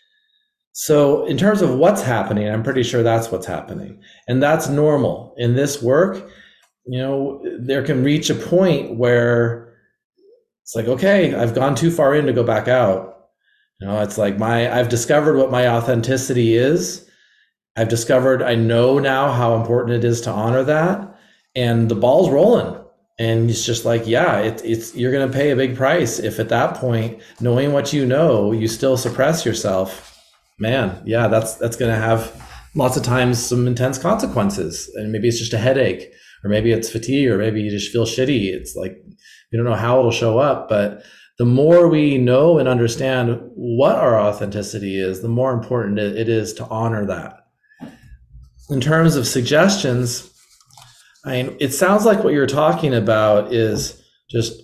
So in terms of what's happening, I'm pretty sure that's what's happening. And that's normal. In this work, there can reach a point where it's like, okay, I've gone too far in to go back out. It's like I've discovered what my authenticity is. I know now how important it is to honor that, and the ball's rolling. And it's just like, yeah, you're going to pay a big price if at that point, knowing what you still suppress yourself. Man, yeah, that's going to have lots of times some intense consequences. And maybe it's just a headache, or maybe it's fatigue, or maybe you just feel shitty. It's like, you don't know how it'll show up, but the more we know and understand what our authenticity is, the more important it is to honor that. In terms of suggestions, it sounds like what you're talking about is just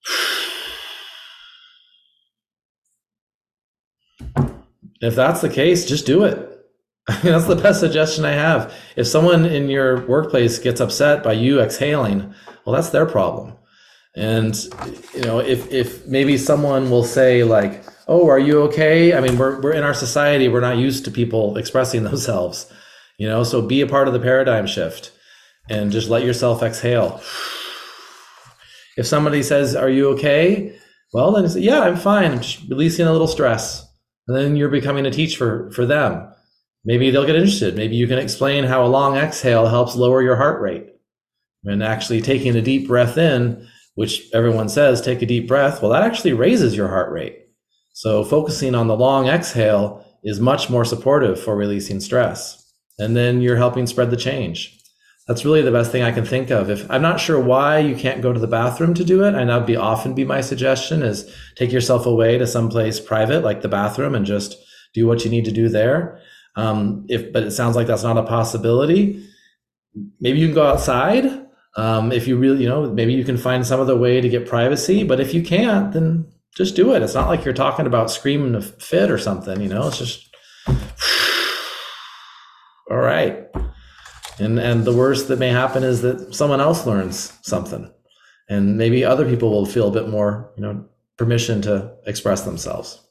if that's the case, just do it. That's the best suggestion I have. If someone in your workplace gets upset by you exhaling, well, that's their problem. And if maybe someone will say like, "Oh, are you okay?" I mean, we're in our society, we're not used to people expressing themselves. So be a part of the paradigm shift and just let yourself exhale. If somebody says, "Are you okay?" Well, then say, "Yeah, I'm fine. I'm just releasing a little stress." And then you're becoming a teacher for them. Maybe they'll get interested. Maybe you can explain how a long exhale helps lower your heart rate. And actually taking a deep breath in, which everyone says, take a deep breath. Well, that actually raises your heart rate. So focusing on the long exhale is much more supportive for releasing stress. And then you're helping spread the change. That's really the best thing I can think of. If I'm not sure why you can't go to the bathroom to do it, and that would often be my suggestion, is take yourself away to someplace private like the bathroom and just do what you need to do there. But it sounds like that's not a possibility. Maybe you can go outside. If you really, maybe you can find some other way to get privacy. But if you can't, then just do it. It's not like you're talking about screaming a fit or something. It's just All right. And the worst that may happen is that someone else learns something, and maybe other people will feel a bit more, permission to express themselves.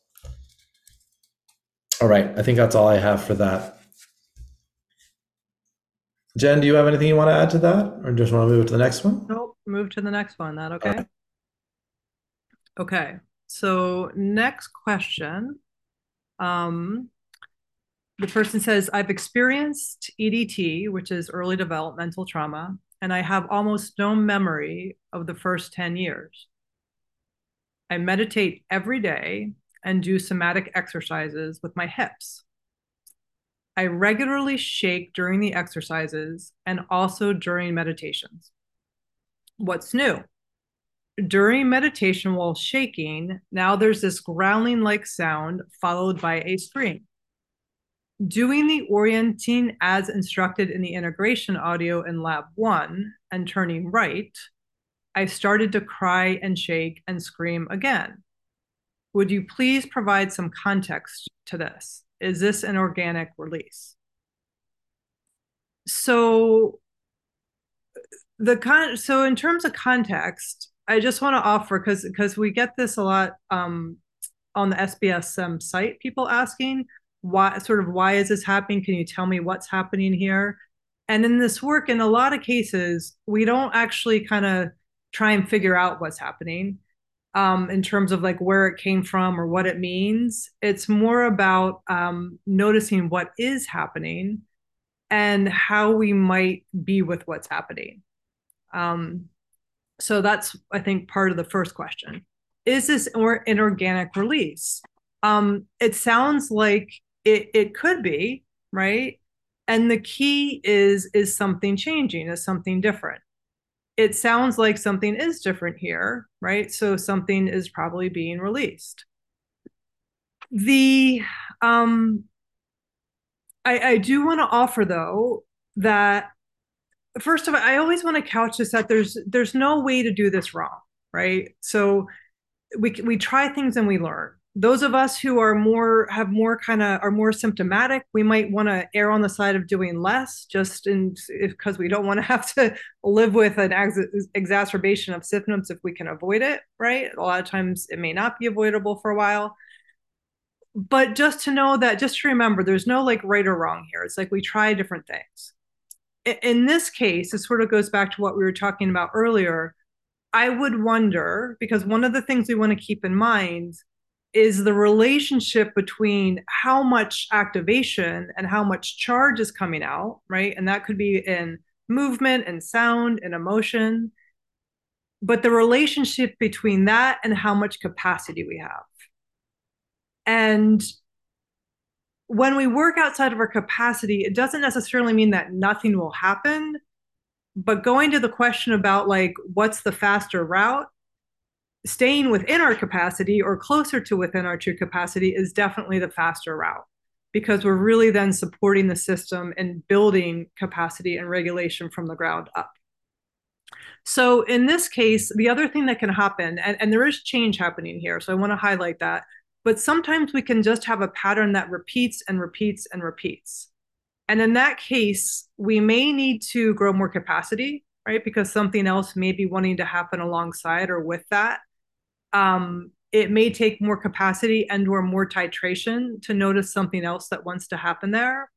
All right. I think that's all I have for that. Jen, do you have anything you want to add to that, or just want to move to the next one? Nope. Move to the next one. That All okay? right. Okay. So next question. The person says, I've experienced EDT, which is early developmental trauma, and I have almost no memory of the first 10 years. I meditate every day and do somatic exercises with my hips. I regularly shake during the exercises and also during meditations. What's new? During meditation while shaking, now there's this growling like sound followed by a scream. Doing the orienting as instructed in the integration audio in lab 1 and turning right, I started to cry and shake and scream again. Would you please provide some context to this? Is this an organic release? So in terms of context, I just want to offer, because we get this a lot on the SBSM site, people asking why is this happening? Can you tell me what's happening here? And in this work, in a lot of cases, we don't actually kind of try and figure out what's happening in terms of like where it came from or what it means. It's more about noticing what is happening and how we might be with what's happening. So that's, I think, part of the first question. Is this an organic release? It sounds like it could be, right? And the key is something changing, is something different. It sounds like something is different here, right? So something is probably being released. I do want to offer, though, that first of all, I always want to couch this that there's no way to do this wrong, right? So we try things and we learn. Those of us who are more symptomatic, we might want to err on the side of doing less, because we don't want to have to live with an exacerbation of symptoms if we can avoid it, right? A lot of times it may not be avoidable for a while. But just to remember, there's no like right or wrong here. It's like we try different things. In this case, it sort of goes back to what we were talking about earlier. I would wonder, because one of the things we want to keep in mind is the relationship between how much activation and how much charge is coming out, right? And that could be in movement and sound and emotion, but the relationship between that and how much capacity we have. And when we work outside of our capacity, it doesn't necessarily mean that nothing will happen. But going to the question about like, what's the faster route? Staying within our capacity or closer to within our true capacity is definitely the faster route, because we're really then supporting the system and building capacity and regulation from the ground up. So in this case, the other thing that can happen, and there is change happening here, so I want to highlight that, but sometimes we can just have a pattern that repeats and repeats and repeats. And in that case, we may need to grow more capacity, right? Because something else may be wanting to happen alongside or with that. It may take more capacity and or more titration to notice something else that wants to happen there.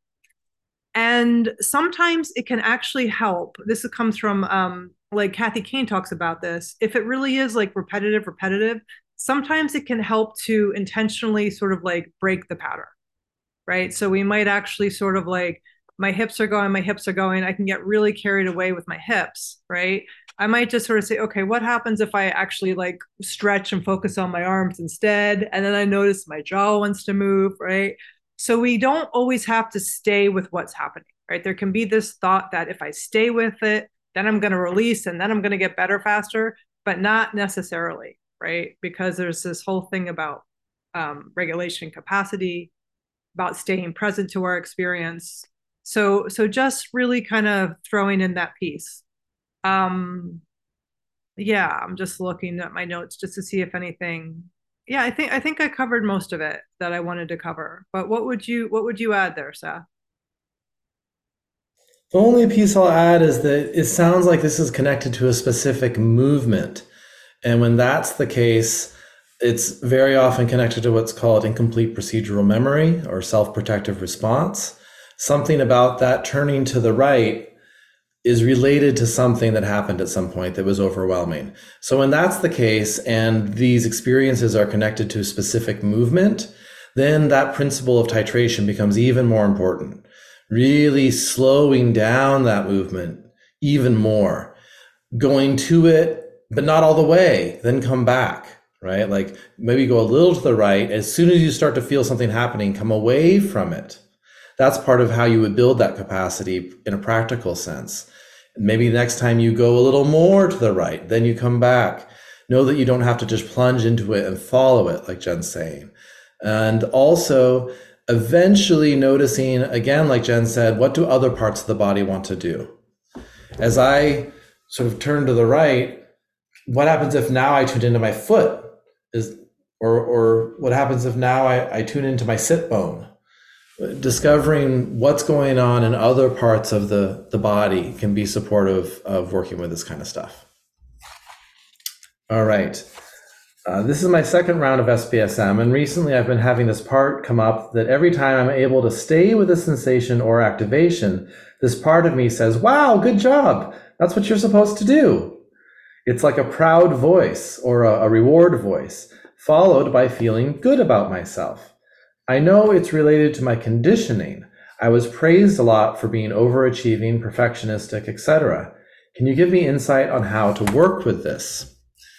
And sometimes it can actually help. This comes from like Kathy Kane talks about this. If it really is like repetitive, sometimes it can help to intentionally sort of like break the pattern, right? So we might actually sort of like, my hips are going, I can get really carried away with my hips, right? I might just sort of say, okay, what happens if I actually like stretch and focus on my arms instead? And then I notice my jaw wants to move, right? So we don't always have to stay with what's happening, right? There can be this thought that if I stay with it, then I'm going to release and then I'm going to get better faster, but not necessarily, right? Because there's this whole thing about regulation capacity, about staying present to our experience. So just really kind of throwing in that piece. Yeah, I'm just looking at my notes just to see if anything. Yeah, I think I covered most of it that I wanted to cover. But what would you add there, Seth? The only piece I'll add is that it sounds like this is connected to a specific movement. And when that's the case, it's very often connected to what's called incomplete procedural memory or self protective response. Something about that turning to the right is related to something that happened at some point that was overwhelming. So when that's the case and these experiences are connected to a specific movement, then that principle of titration becomes even more important. Really slowing down that movement even more, going to it, but not all the way, then come back, right? Like maybe go a little to the right. As soon as you start to feel something happening, come away from it. That's part of how you would build that capacity in a practical sense. Maybe next time you go a little more to the right, then you come back. Know that you don't have to just plunge into it and follow it, like Jen's saying. And also, eventually noticing, again, like Jen said, what do other parts of the body want to do? As I sort of turn to the right, what happens if now I tune into my foot? Or what happens if now I tune into my sit bone? Discovering what's going on in other parts of the body can be supportive of working with this kind of stuff. All right. This is my second round of SPSM, and recently I've been having this part come up that every time I'm able to stay with a sensation or activation, this part of me says, wow, good job. That's what you're supposed to do. It's like a proud voice or a reward voice, followed by feeling good about myself. I know it's related to my conditioning. I was praised a lot for being overachieving, perfectionistic, etc. Can you give me insight on how to work with this?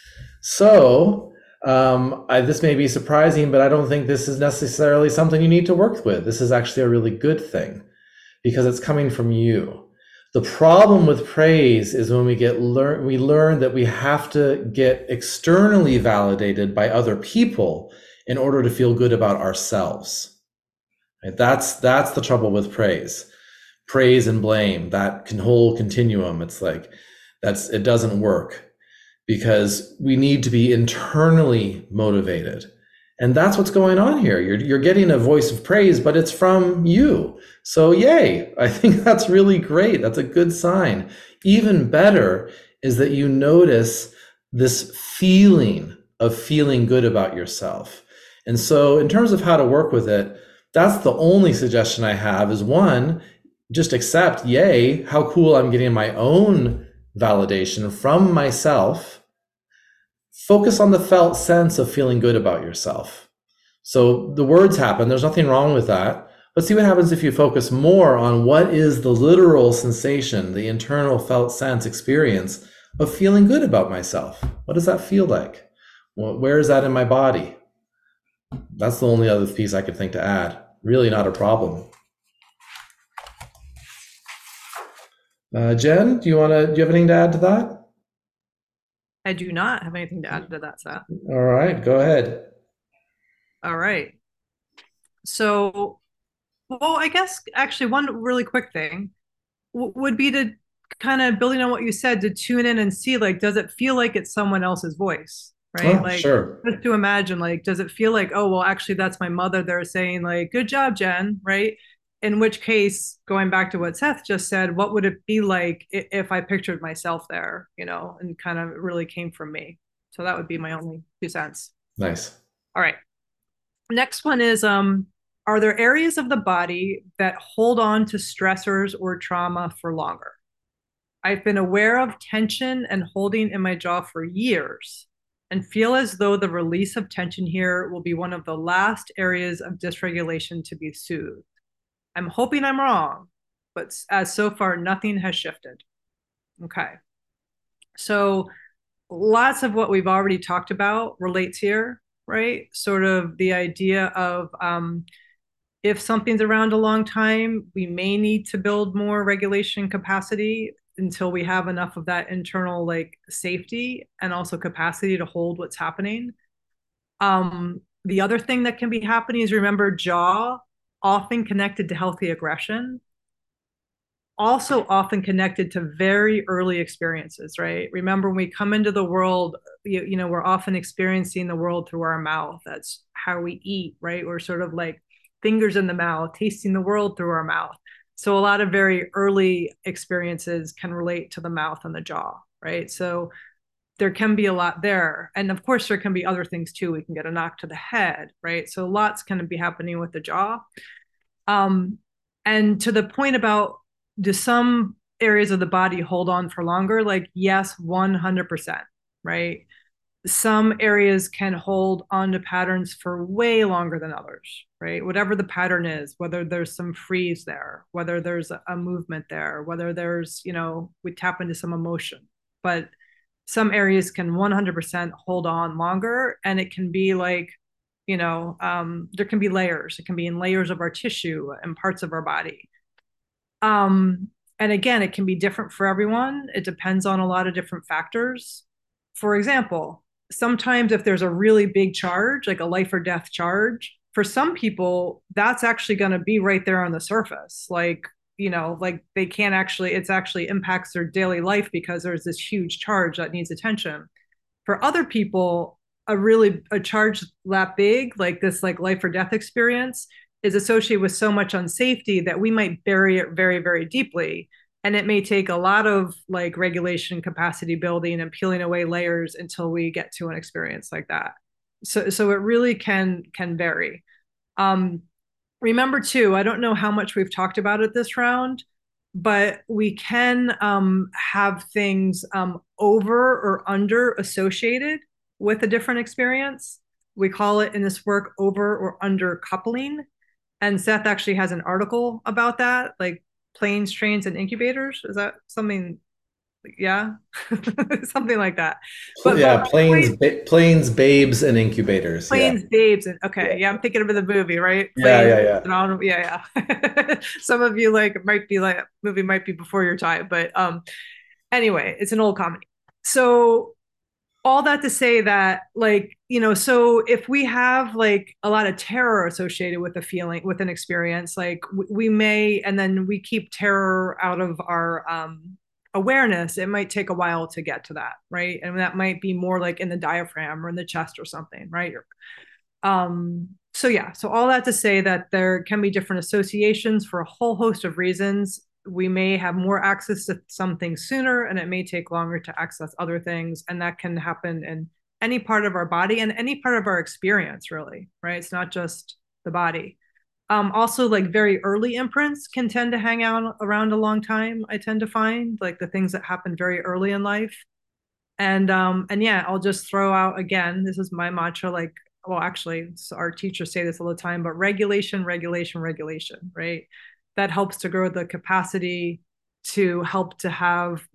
So, this may be surprising, but I don't think this is necessarily something you need to work with. This is actually a really good thing because it's coming from you. The problem with praise is when we learn that we have to get externally validated by other people in order to feel good about ourselves. Right? That's the trouble with praise. Praise and blame, that whole continuum. It's like it doesn't work because we need to be internally motivated. And that's what's going on here. You're getting a voice of praise, but it's from you. So yay, I think that's really great. That's a good sign. Even better is that you notice this feeling of feeling good about yourself. And so in terms of how to work with it, that's the only suggestion I have is one, just accept, yay, how cool I'm getting my own validation from myself. Focus on the felt sense of feeling good about yourself. So the words happen, there's nothing wrong with that. But see what happens if you focus more on what is the literal sensation, the internal felt sense experience of feeling good about myself. What does that feel like? Well, where is that in my body? That's the only other piece I could think to add. Really not a problem. Jen, do you have anything to add to that? I do not have anything to add to that, Seth. All right, go ahead. All right. So, well, I guess actually one really quick thing would be to kind of building on what you said, to tune in and see, like, does it feel like it's someone else's voice? Right? Oh, like, sure. just to imagine, like, does it feel like, oh, well, actually, that's my mother. They're saying, like, good job, Jen, right? In which case, going back to what Seth just said, what would it be like if I pictured myself there, and kind of really came from me? So that would be my only 2 cents. Nice. All right. Next one is, are there areas of the body that hold on to stressors or trauma for longer? I've been aware of tension and holding in my jaw for years and feel as though the release of tension here will be one of the last areas of dysregulation to be soothed. I'm hoping I'm wrong, but as so far, nothing has shifted. Okay. So lots of what we've already talked about relates here, right? Sort of the idea of if something's around a long time, we may need to build more regulation capacity until we have enough of that internal like safety and also capacity to hold what's happening. The other thing that can be happening is, remember, jaw often connected to healthy aggression, also often connected to very early experiences, right? Remember, when we come into the world, we're often experiencing the world through our mouth. That's how we eat, right? We're sort of like fingers in the mouth, tasting the world through our mouth. So a lot of very early experiences can relate to the mouth and the jaw, right? So there can be a lot there. And of course, there can be other things too. We can get a knock to the head, right? So lots can be happening with the jaw. Um, and to the point about, do some areas of the body hold on for longer? Like, yes, 100%, right? Some areas can hold on to patterns for way longer than others, right? Whatever the pattern is, whether there's some freeze there, whether there's a movement there, whether there's, we tap into some emotion. But some areas can 100% hold on longer, and it can be like, there can be layers. It can be in layers of our tissue and parts of our body. And again, it can be different for everyone. It depends on a lot of different factors. For example, sometimes if there's a really big charge, like a life or death charge, for some people, that's actually going to be right there on the surface. Like they can't actually, it's actually impacts their daily life because there's this huge charge that needs attention. For other people, a charge that big, like this, like life or death experience, is associated with so much unsafety that we might bury it very, very deeply. And it may take a lot of like regulation, capacity building, and peeling away layers until we get to an experience like that. So it really can vary. Um, Remember too, I don't know how much we've talked about it this round, but we can have things over or under associated with a different experience. We call it in this work over or under coupling. And Seth actually has an article about that, like planes, trains, and incubators. Is that something? Yeah, something like that. But Yeah, planes, babes, and incubators. Yeah. planes, babes, and okay, Yeah. yeah, I'm thinking of the movie, right? Yeah, Planes, yeah, yeah. and on, yeah, yeah. Some of you like it might be like movie might be before your time, but anyway, it's an old comedy. So all that to say that, like, so if we have like a lot of terror associated with a feeling, with an experience, like we may, and then we keep terror out of our awareness, it might take a while to get to that, right? And that might be more like in the diaphragm or in the chest or something, right? So yeah, so all that to say that there can be different associations for a whole host of reasons. We may have more access to some things sooner, and it may take longer to access other things. And that can happen in any part of our body and any part of our experience, really, right? It's not just the body. Also, like very early imprints can tend to hang out around a long time. I tend to find like the things that happen very early in life. And yeah, I'll just throw out again, this is my mantra, like, well, actually, our teachers say this all the time, but regulation, regulation, regulation, right? That helps to grow the capacity to help to have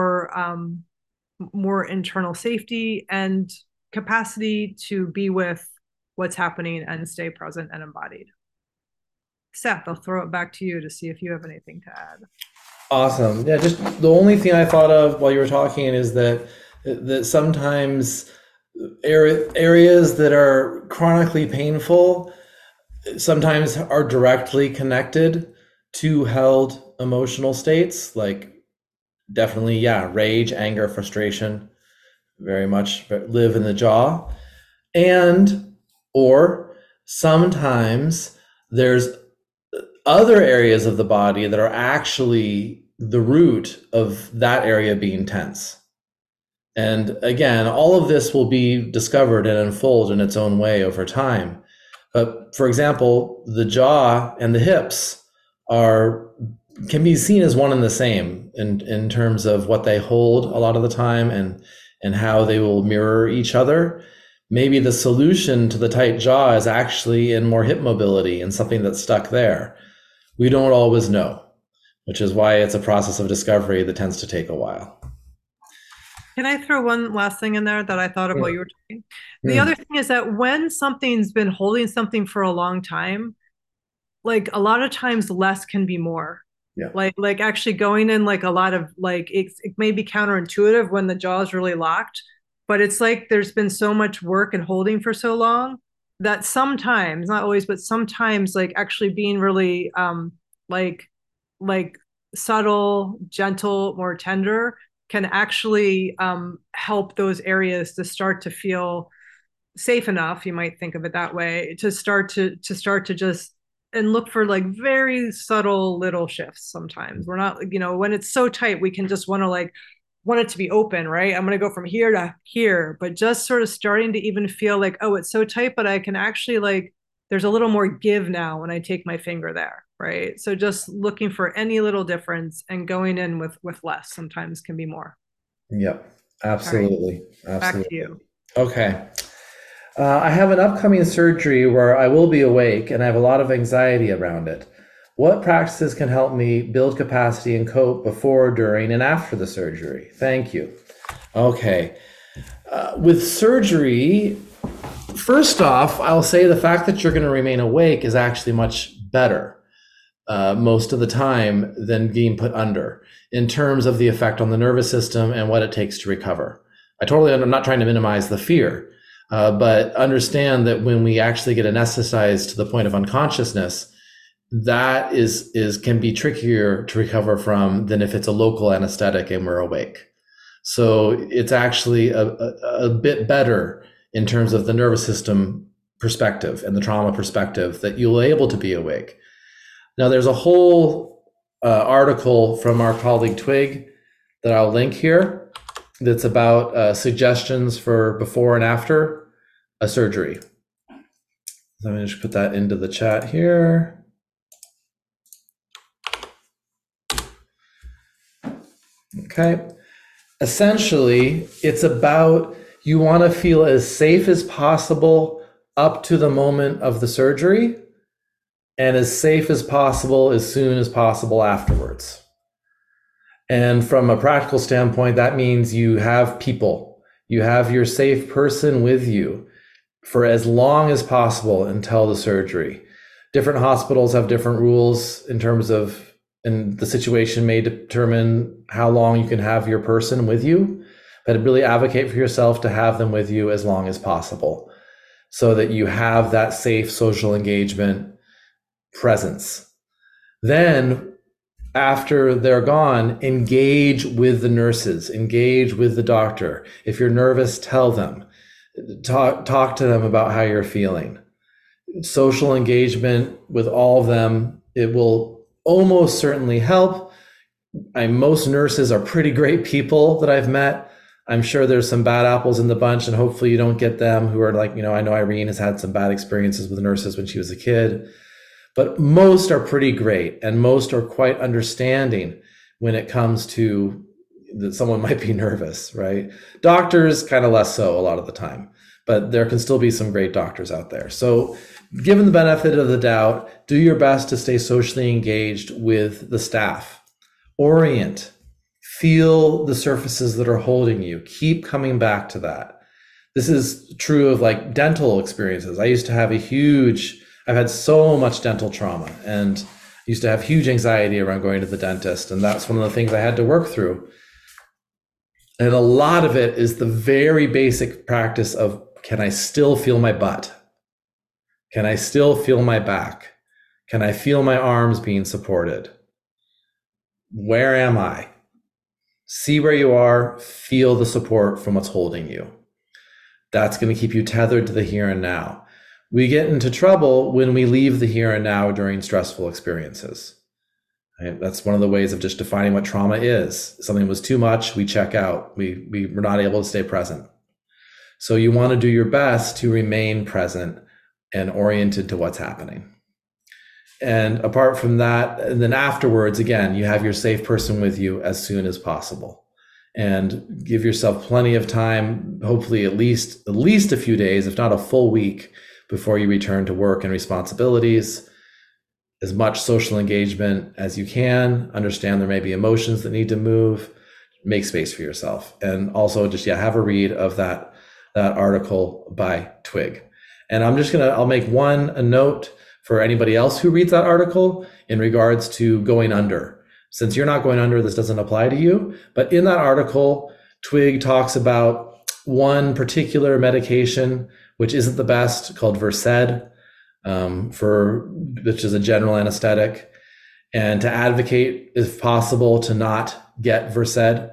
more internal safety and capacity to be with what's happening and stay present and embodied. Seth, I'll throw it back to you to see if you have anything to add. Awesome. Yeah, just the only thing I thought of while you were talking is that sometimes areas that are chronically painful sometimes are directly connected to held emotional states, like definitely, yeah, rage, anger, frustration, very much live in the jaw. And or sometimes there's other areas of the body that are actually the root of that area being tense. And again, all of this will be discovered and unfold in its own way over time. But for example, the jaw and the hips are can be seen as one and the same in terms of what they hold a lot of the time and how they will mirror each other. Maybe the solution to the tight jaw is actually in more hip mobility and something that's stuck there. We don't always know, which is why it's a process of discovery that tends to take a while. Can I throw one last thing in there that I thought of while you were talking? The Mm. other thing is that when something's been holding something for a long time, like a lot of times less can be more. Yeah. Like actually going in like a lot of like it may be counterintuitive when the jaw is really locked, but it's like there's been so much work and holding for so long that sometimes, not always, but sometimes like actually being really like like subtle, gentle, more tender can actually help those areas to start to feel safe enough, you might think of it that way, to start to just and look for like very subtle little shifts. Sometimes we're not, when it's so tight, we can just want it to be open, right? I'm going to go from here to here, but just sort of starting to even feel like, oh, it's so tight, but I can actually there's a little more give now when I take my finger there, right? So just looking for any little difference and going in with less sometimes can be more. Yep, All right, absolutely. back to Absolutely. you. Okay. I have an upcoming surgery where I will be awake and I have a lot of anxiety around it. What practices can help me build capacity and cope before, during, and after the surgery? Thank you. Okay. With surgery, first off, I'll say the fact that you're going to remain awake is actually much better most of the time than being put under in terms of the effect on the nervous system and what it takes to recover. I'm not trying to minimize the fear, but understand that when we actually get anesthetized to the point of unconsciousness, that can be trickier to recover from than if it's a local anesthetic and we're awake. So it's actually a bit better in terms of the nervous system perspective and the trauma perspective that you'll be able to be awake. Now, there's a whole article from our colleague Twig that I'll link here that's about suggestions for before and after a surgery. Let me just put that into the chat here. Okay. Essentially, it's about you want to feel as safe as possible up to the moment of the surgery and as safe as possible as soon as possible afterwards. And from a practical standpoint, that means you have people, you have your safe person with you for as long as possible until the surgery. Different hospitals have different rules in terms of, and the situation may determine how long you can have your person with you, but really advocate for yourself to have them with you as long as possible so that you have that safe social engagement presence. Then after they're gone, engage with the nurses, engage with the doctor. If you're nervous, tell them, talk to them about how you're feeling. Social engagement with all of them, it will almost certainly help. Most nurses are pretty great people that I've met. I'm sure there's some bad apples in the bunch, and hopefully you don't get them who are like, I know Irene has had some bad experiences with nurses when she was a kid, but most are pretty great, and most are quite understanding when it comes to that someone might be nervous, right? Doctors, kind of less so a lot of the time, but there can still be some great doctors out there. So given the benefit of the doubt, do your best to stay socially engaged with the staff. Orient, feel the surfaces that are holding you. Keep coming back to that. This is true of like dental experiences. I used to have I've had so much dental trauma and used to have huge anxiety around going to the dentist. And that's one of the things I had to work through. And a lot of it is the very basic practice of, can I still feel my butt? Can I still feel my back? Can I feel my arms being supported? Where am I? See where you are, feel the support from what's holding you. That's going to keep you tethered to the here and now. We get into trouble when we leave the here and now during stressful experiences. Right? That's one of the ways of just defining what trauma is. Something was too much, we check out. We were not able to stay present. So you want to do your best to remain present and oriented to what's happening. And apart from that, and then afterwards, again, you have your safe person with you as soon as possible. And give yourself plenty of time, hopefully at least a few days, if not a full week, before you return to work and responsibilities. As much social engagement as you can. Understand there may be emotions that need to move. Make space for yourself. And also just, have a read of that article by Twig. And I'll make a note for anybody else who reads that article in regards to going under. Since you're not going under, this doesn't apply to you. But in that article, Twig talks about one particular medication, which isn't the best, called Versed, which is a general anesthetic, and to advocate, if possible, to not get Versed.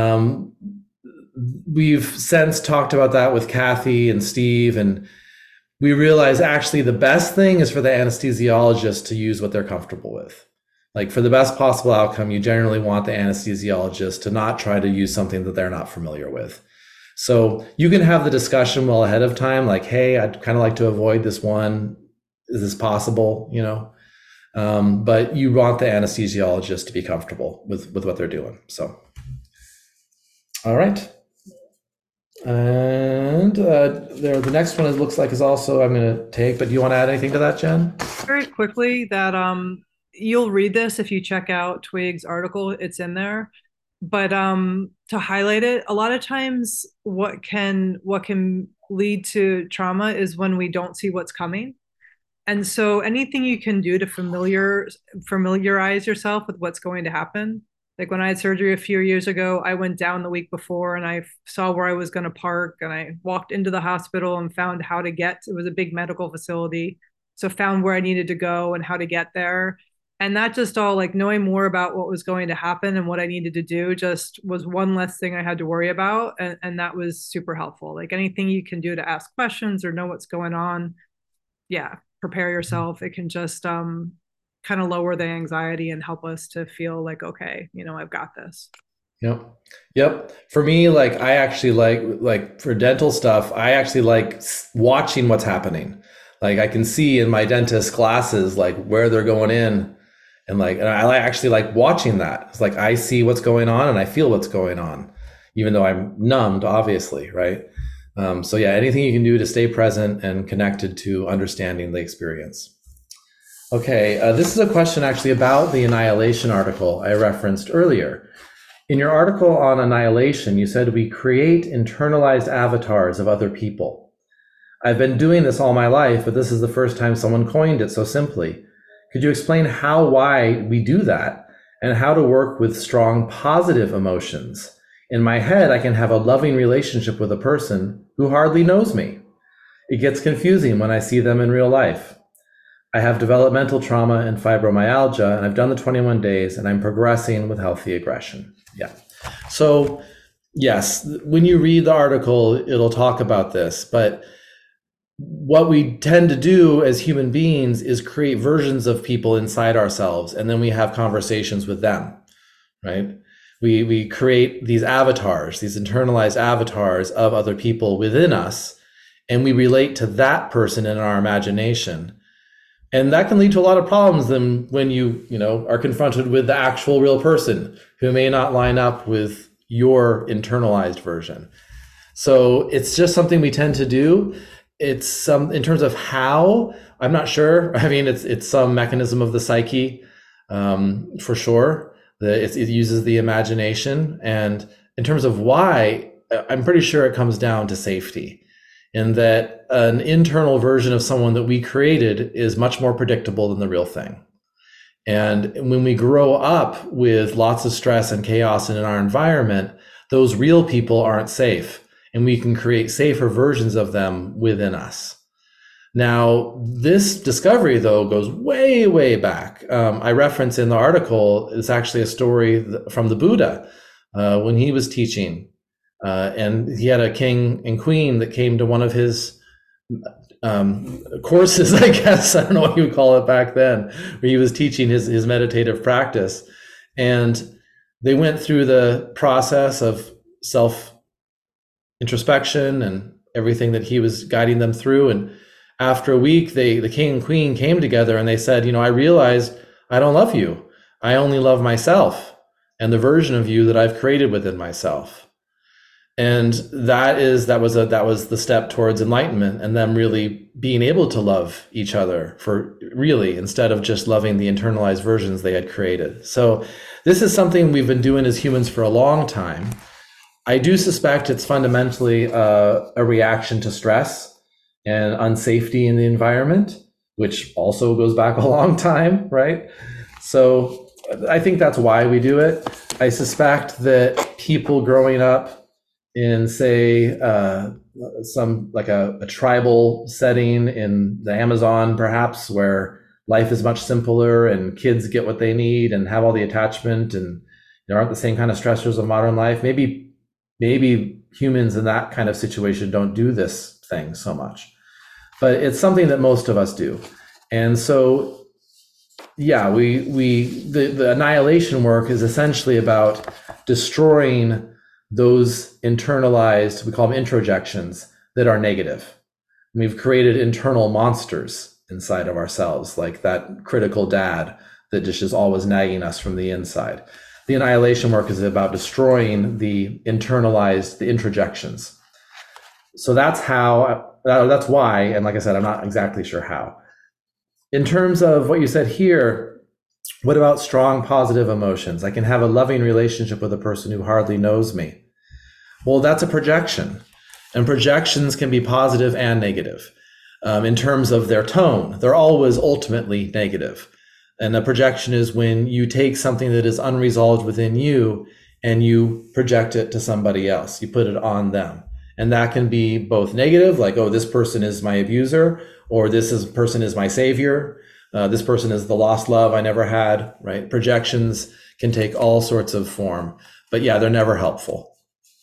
We've since talked about that with Kathy and Steve, and we realize actually the best thing is for the anesthesiologist to use what they're comfortable with. Like for the best possible outcome, you generally want the anesthesiologist to not try to use something that they're not familiar with. So you can have the discussion well ahead of time, like, hey, I'd kind of like to avoid this one. Is this possible? But you want the anesthesiologist to be comfortable with what they're doing. So, all right. And the next one looks like is also I'm going to take, but do you want to add anything to that, Jen? Very quickly, that you'll read this if you check out Twig's article, it's in there. But to highlight it, a lot of times what can lead to trauma is when we don't see what's coming. And so anything you can do to familiarize yourself with what's going to happen. Like when I had surgery a few years ago, I went down the week before and I saw where I was going to park, and I walked into the hospital and found how to get, it was a big medical facility. So found where I needed to go and how to get there. And that just all, like, knowing more about what was going to happen and what I needed to do just was one less thing I had to worry about. And that was super helpful. Like anything you can do to ask questions or know what's going on, yeah, prepare yourself. It can just kind of lower the anxiety and help us to feel like, okay, I've got this. Yep. For me, like I actually like for dental stuff, I actually like watching what's happening. Like I can see in my dentist glasses like where they're going in, and I actually like watching that. It's like I see what's going on and I feel what's going on, even though I'm numbed, obviously, right? So yeah, anything you can do to stay present and connected to understanding the experience. Okay, this is a question actually about the Annihilation article I referenced earlier. In your article on Annihilation, you said we create internalized avatars of other people. I've been doing this all my life, but this is the first time someone coined it so simply. Could you explain why we do that, and how to work with strong positive emotions? In my head, I can have a loving relationship with a person who hardly knows me. It gets confusing when I see them in real life. I have developmental trauma and fibromyalgia, and I've done the 21 days, and I'm progressing with healthy aggression. Yeah. So, yes, when you read the article, it'll talk about this, but what we tend to do as human beings is create versions of people inside ourselves, and then we have conversations with them, right? We create these avatars, these internalized avatars of other people within us, and we relate to that person in our imagination. And that can lead to a lot of problems than when you are confronted with the actual real person who may not line up with your internalized version. So it's just something we tend to do. It's some, in terms of how, I'm not sure. I mean, it's some mechanism of the psyche, for sure. It uses the imagination. And in terms of why, I'm pretty sure it comes down to safety, in that an internal version of someone that we created is much more predictable than the real thing. And when we grow up with lots of stress and chaos in our environment, those real people aren't safe, and we can create safer versions of them within us. Now, this discovery, though, goes way, way back. I reference in the article, it's actually a story from the Buddha when he was teaching. And he had a king and queen that came to one of his courses, I guess. I don't know what you would call it back then, where he was teaching his meditative practice. And they went through the process of self-introspection and everything that he was guiding them through. And after a week, the king and queen came together and they said, I realized I don't love you. I only love myself and the version of you that I've created within myself. And that was the step towards enlightenment, and them really being able to love each other for really, instead of just loving the internalized versions they had created. So this is something we've been doing as humans for a long time. I do suspect it's fundamentally a reaction to stress and unsafety in the environment, which also goes back a long time, right? So I think that's why we do it. I suspect that people growing up in, say, some like a tribal setting in the Amazon, perhaps, where life is much simpler and kids get what they need and have all the attachment, and there aren't the same kind of stressors of modern life. Maybe humans in that kind of situation don't do this thing so much. but it's something that most of us do. And so, yeah, the annihilation work is essentially about destroying those internalized, we call them introjections, that are negative. We've created internal monsters inside of ourselves, like that critical dad that just is always nagging us from the inside. The annihilation work is about destroying the internalized, the introjections. So that's why, and like I said, I'm not exactly sure how. In terms of what you said here, what about strong positive emotions? I can have a loving relationship with a person who hardly knows me. Well, that's a projection. And projections can be positive and negative. In terms of their tone, they're always ultimately negative. And a projection is when you take something that is unresolved within you and you project it to somebody else. You put it on them. And that can be both negative, like, oh, this person is my abuser, or person is my savior. This person is the lost love I never had, right? Projections can take all sorts of form, but yeah, they're never helpful.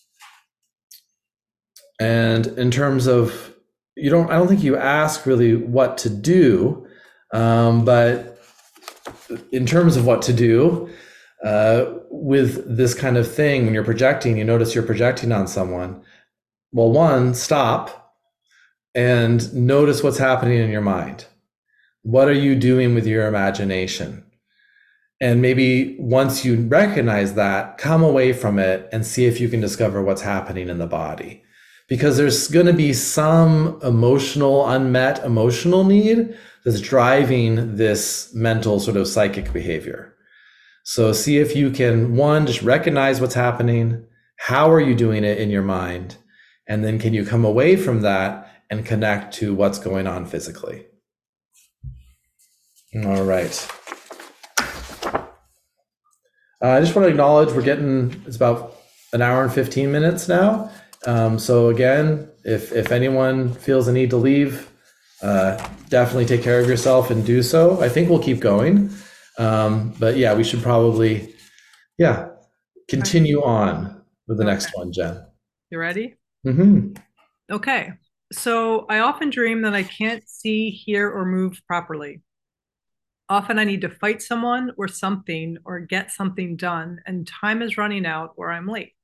And in terms of, I don't think you ask really what to do, but in terms of what to do with this kind of thing, when you're projecting, you notice you're projecting on someone. Well, one, stop and notice what's happening in your mind. What are you doing with your imagination? And maybe once you recognize that, come away from it and see if you can discover what's happening in the body. Because there's going to be some unmet emotional need that's driving this mental sort of psychic behavior. So see if you can, one, just recognize what's happening. How are you doing it in your mind? And then can you come away from that and connect to what's going on physically? All right. I just want to acknowledge it's about an hour and 15 minutes now. So again, if anyone feels a need to leave, definitely take care of yourself and do so. I think we'll keep going. But yeah, we should probably, continue on with the next one, Jen. You ready? Mm-hmm. Okay. So I often dream that I can't see, hear, or move properly. Often I need to fight someone or something or get something done, and time is running out or I'm late.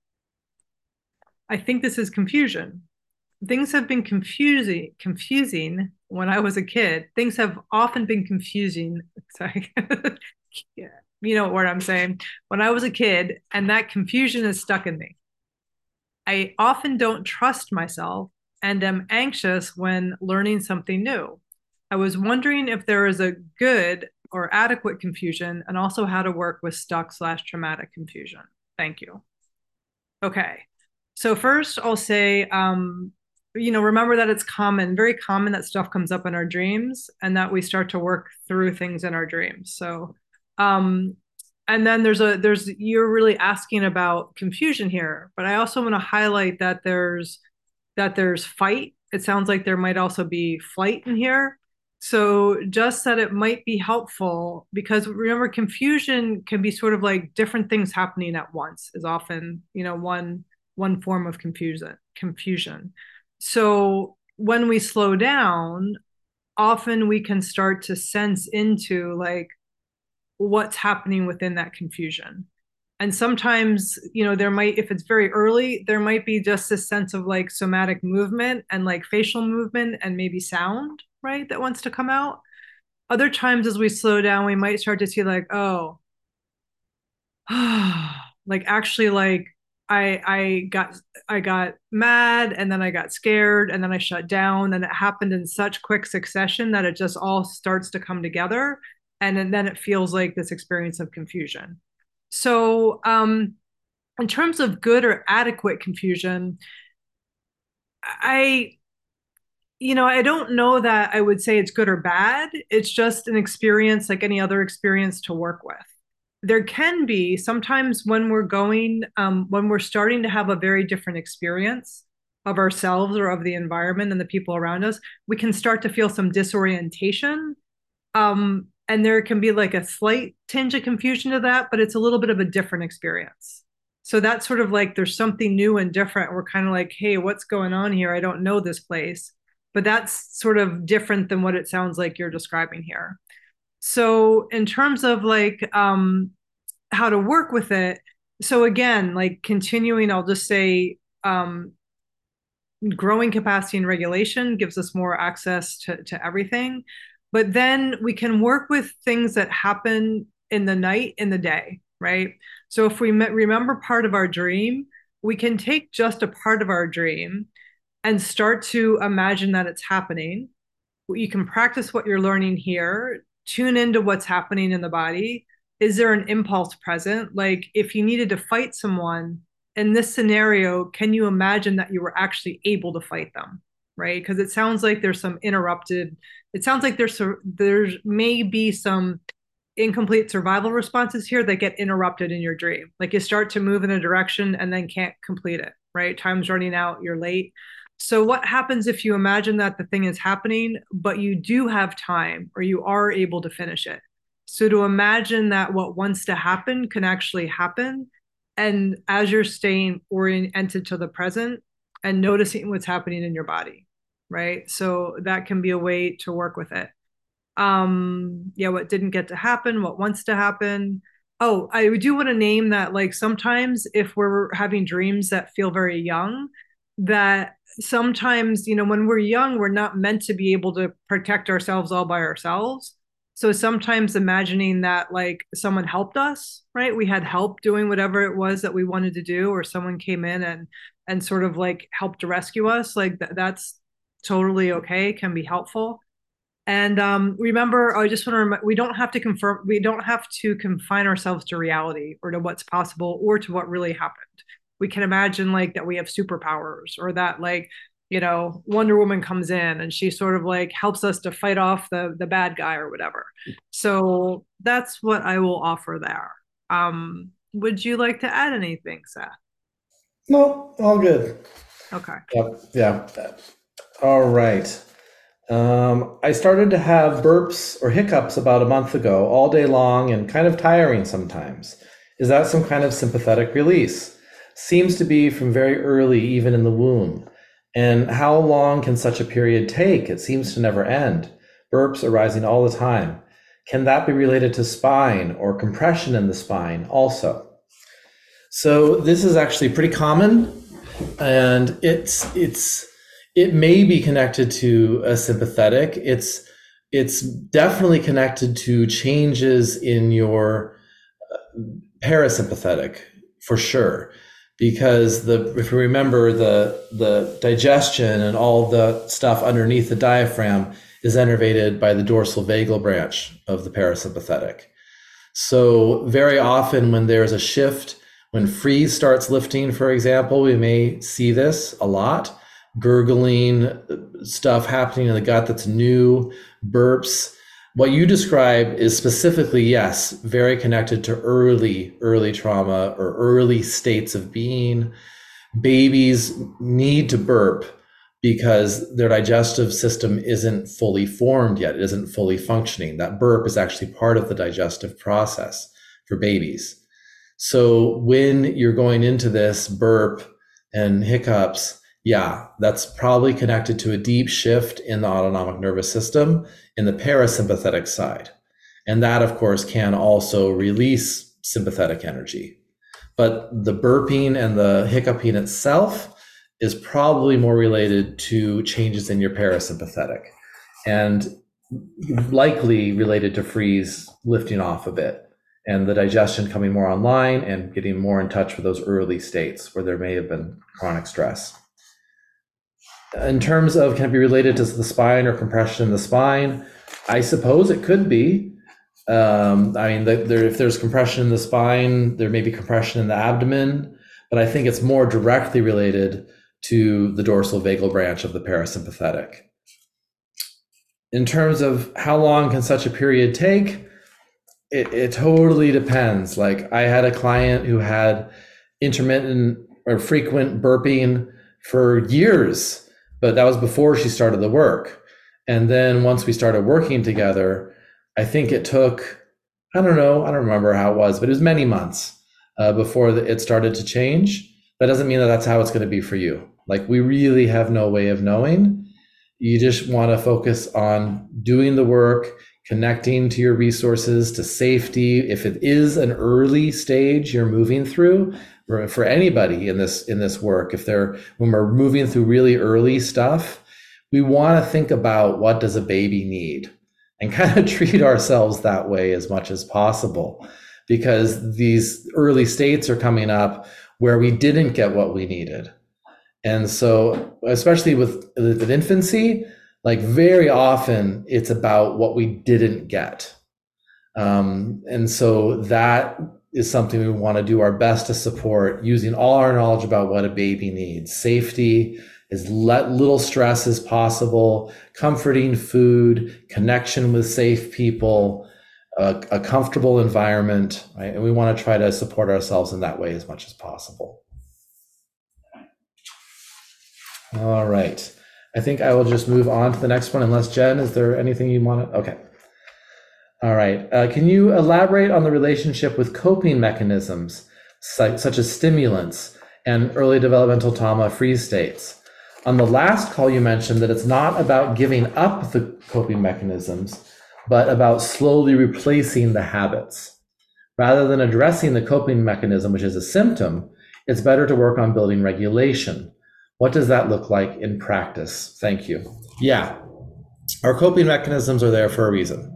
I think this is confusion. Things have been confusing when I was a kid. Things have often been confusing. Sorry. Yeah, you know what I'm saying. When I was a kid, and that confusion is stuck in me. I often don't trust myself and am anxious when learning something new. I was wondering if there is a good or adequate confusion and also how to work with stuck/traumatic confusion. Thank you. Okay. So first I'll say, remember that it's very common that stuff comes up in our dreams and that we start to work through things in our dreams. So, and then you're really asking about confusion here, but I also want to highlight that there's fight. It sounds like there might also be flight in here. So just that it might be helpful because remember, confusion can be sort of like different things happening at once is often, one form of confusion. So when we slow down, often we can start to sense into like what's happening within that confusion. And sometimes, if it's very early, there might be just a sense of like somatic movement and like facial movement and maybe sound, right, that wants to come out. Other times as we slow down, we might start to see like, oh, like actually like I got mad and then I got scared and then I shut down and it happened in such quick succession that it just all starts to come together and then it feels like this experience of confusion. So in terms of good or adequate confusion, I don't know that I would say it's good or bad. It's just an experience like any other experience to work with. There can be sometimes when we're starting to have a very different experience of ourselves or of the environment and the people around us, we can start to feel some disorientation. And there can be like a slight tinge of confusion to that, but it's a little bit of a different experience. So that's sort of like there's something new and different. We're kind of like, hey, what's going on here? I don't know this place. but that's sort of different than what it sounds like you're describing here. So in terms of like how to work with it, so again, like continuing, I'll just say growing capacity and regulation gives us more access to everything. But then we can work with things that happen in the night, in the day, right? So if we remember part of our dream, we can take just a part of our dream and start to imagine that it's happening. You can practice what you're learning here, tune into what's happening in the body. Is there an impulse present? Like if you needed to fight someone in this scenario, can you imagine that you were actually able to fight them? Right? Because it sounds like there's some interrupted, it sounds like there's maybe some incomplete survival responses here that get interrupted in your dream. Like you start to move in a direction and then can't complete it, right? Time's running out, you're late. So what happens if you imagine that the thing is happening, but you do have time or you are able to finish it? So to imagine that what wants to happen can actually happen. And as you're staying oriented to the present and noticing what's happening in your body, right? So that can be a way to work with it. Yeah, what didn't get to happen, what wants to happen. Oh, I do want to name that like sometimes if we're having dreams that feel very young, that sometimes, when we're young, we're not meant to be able to protect ourselves all by ourselves. So sometimes imagining that like someone helped us, right? We had help doing whatever it was that we wanted to do, or someone came in and sort of like helped to rescue us. Like that's totally okay, can be helpful. And remember, I just want to we don't have to confirm, we don't have to confine ourselves to reality or to what's possible or to what really happened. We can imagine like that we have superpowers, or that like, Wonder Woman comes in and she sort of like helps us to fight off the bad guy or whatever. So that's what I will offer there. Would you like to add anything, Seth? No, all good. Okay. Yep. Yeah. All right. I started to have burps or hiccups about a month ago, all day long and kind of tiring sometimes. Is that some kind of sympathetic release? Seems to be from very early, even in the womb. And how long can such a period take? It seems to never end. Burps arising all the time. Can that be related to spine or compression in the spine also? So this is actually pretty common, and it may be connected to a sympathetic. It's definitely connected to changes in your parasympathetic for sure, because if you remember, the digestion and all the stuff underneath the diaphragm is innervated by the dorsal vagal branch of the parasympathetic. So very often when there's a shift, when freeze starts lifting, for example, we may see this a lot. Gurgling, stuff happening in the gut that's new, burps. What you describe is specifically, yes, very connected to early trauma or early states of being. Babies need to burp because their digestive system isn't fully formed yet. It isn't fully functioning. That burp is actually part of the digestive process for babies. So when you're going into this burp and hiccups, yeah, that's probably connected to a deep shift in the autonomic nervous system in the parasympathetic side. And that, of course, can also release sympathetic energy. But the burping and the hiccuping itself is probably more related to changes in your parasympathetic and likely related to freeze lifting off a bit and the digestion coming more online and getting more in touch with those early states where there may have been chronic stress. In terms of can it be related to the spine or compression in the spine, I suppose it could be. If there's compression in the spine, there may be compression in the abdomen, but I think it's more directly related to the dorsal vagal branch of the parasympathetic. In terms of how long can such a period take, it totally depends. Like I had a client who had intermittent or frequent burping for years, but that was before she started the work. And then once we started working together, I think it took, I don't remember how it was, but it was many months before it started to change. That doesn't mean that that's how it's going to be for you. Like we really have no way of knowing. You just want to focus on doing the work, connecting to your resources, to safety. If it is an early stage you're moving through, for anybody in this work, when we're moving through really early stuff, we want to think about, what does a baby need, and kind of treat ourselves that way as much as possible, because these early states are coming up where we didn't get what we needed. And so, especially with infancy, like very often it's about what we didn't get. And so that is something we want to do our best to support, using all our knowledge about what a baby needs. Safety, as little stress as possible, comforting food, connection with safe people, a comfortable environment, right? And we want to try to support ourselves in that way as much as possible. All right. I think I will just move on to the next one, unless, Jen, is there anything you want to? Okay. All right. Can you elaborate on the relationship with coping mechanisms, such as stimulants and early developmental trauma freeze states? On the last call, you mentioned that it's not about giving up the coping mechanisms, but about slowly replacing the habits. Rather than addressing the coping mechanism, which is a symptom, it's better to work on building regulation. What does that look like in practice? Thank you. Yeah, our coping mechanisms are there for a reason.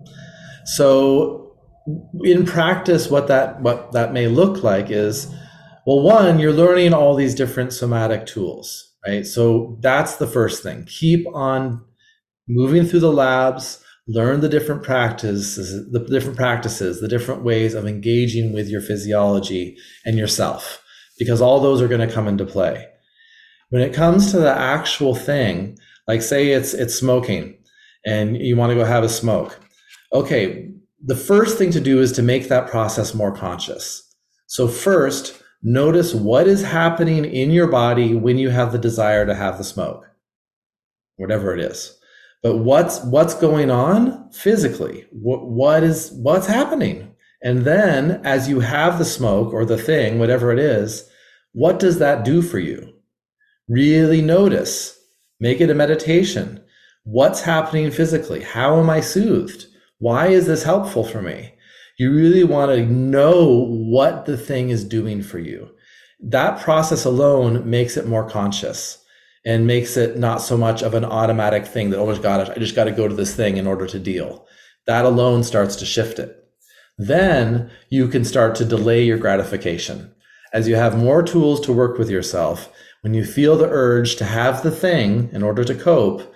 So in practice, what that may look like is, well, one, you're learning all these different somatic tools, right? So that's the first thing. Keep on moving through the labs, learn the different practices, the different ways of engaging with your physiology and yourself, because all those are going to come into play. When it comes to the actual thing, like say it's smoking and you want to go have a smoke. Okay, the first thing to do is to make that process more conscious. So first, notice what is happening in your body when you have the desire to have the smoke, whatever it is. But what's going on physically? What's happening? And then as you have the smoke or the thing, whatever it is, what does that do for you? Really notice, make it a meditation. What's happening physically? How am I soothed? Why is this helpful for me? You really want to know what the thing is doing for you. That process alone makes it more conscious and makes it not so much of an automatic thing that, oh my gosh, I just got to go to this thing in order to deal. That alone starts to shift it. Then you can start to delay your gratification. As you have more tools to work with yourself, when you feel the urge to have the thing in order to cope,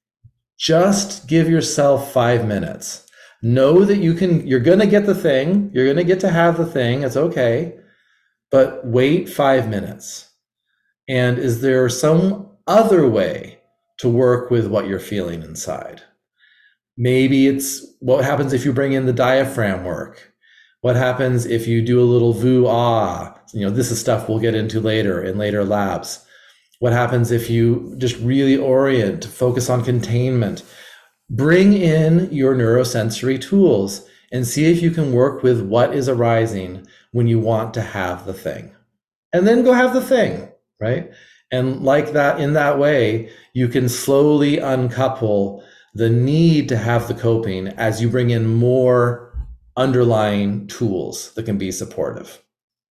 just give yourself 5 minutes. Know that you're going to get the thing, you're going to get to have the thing, it's okay, but wait 5 minutes. And is there some other way to work with what you're feeling inside? Maybe it's what happens if you bring in the diaphragm work. What happens if you do a little vu-ah? This is stuff we'll get into later in later labs. What happens if you just really orient, focus on containment? Bring in your neurosensory tools and see if you can work with what is arising when you want to have the thing. And then go have the thing, right? And like that, in that way, you can slowly uncouple the need to have the coping as you bring in more underlying tools that can be supportive.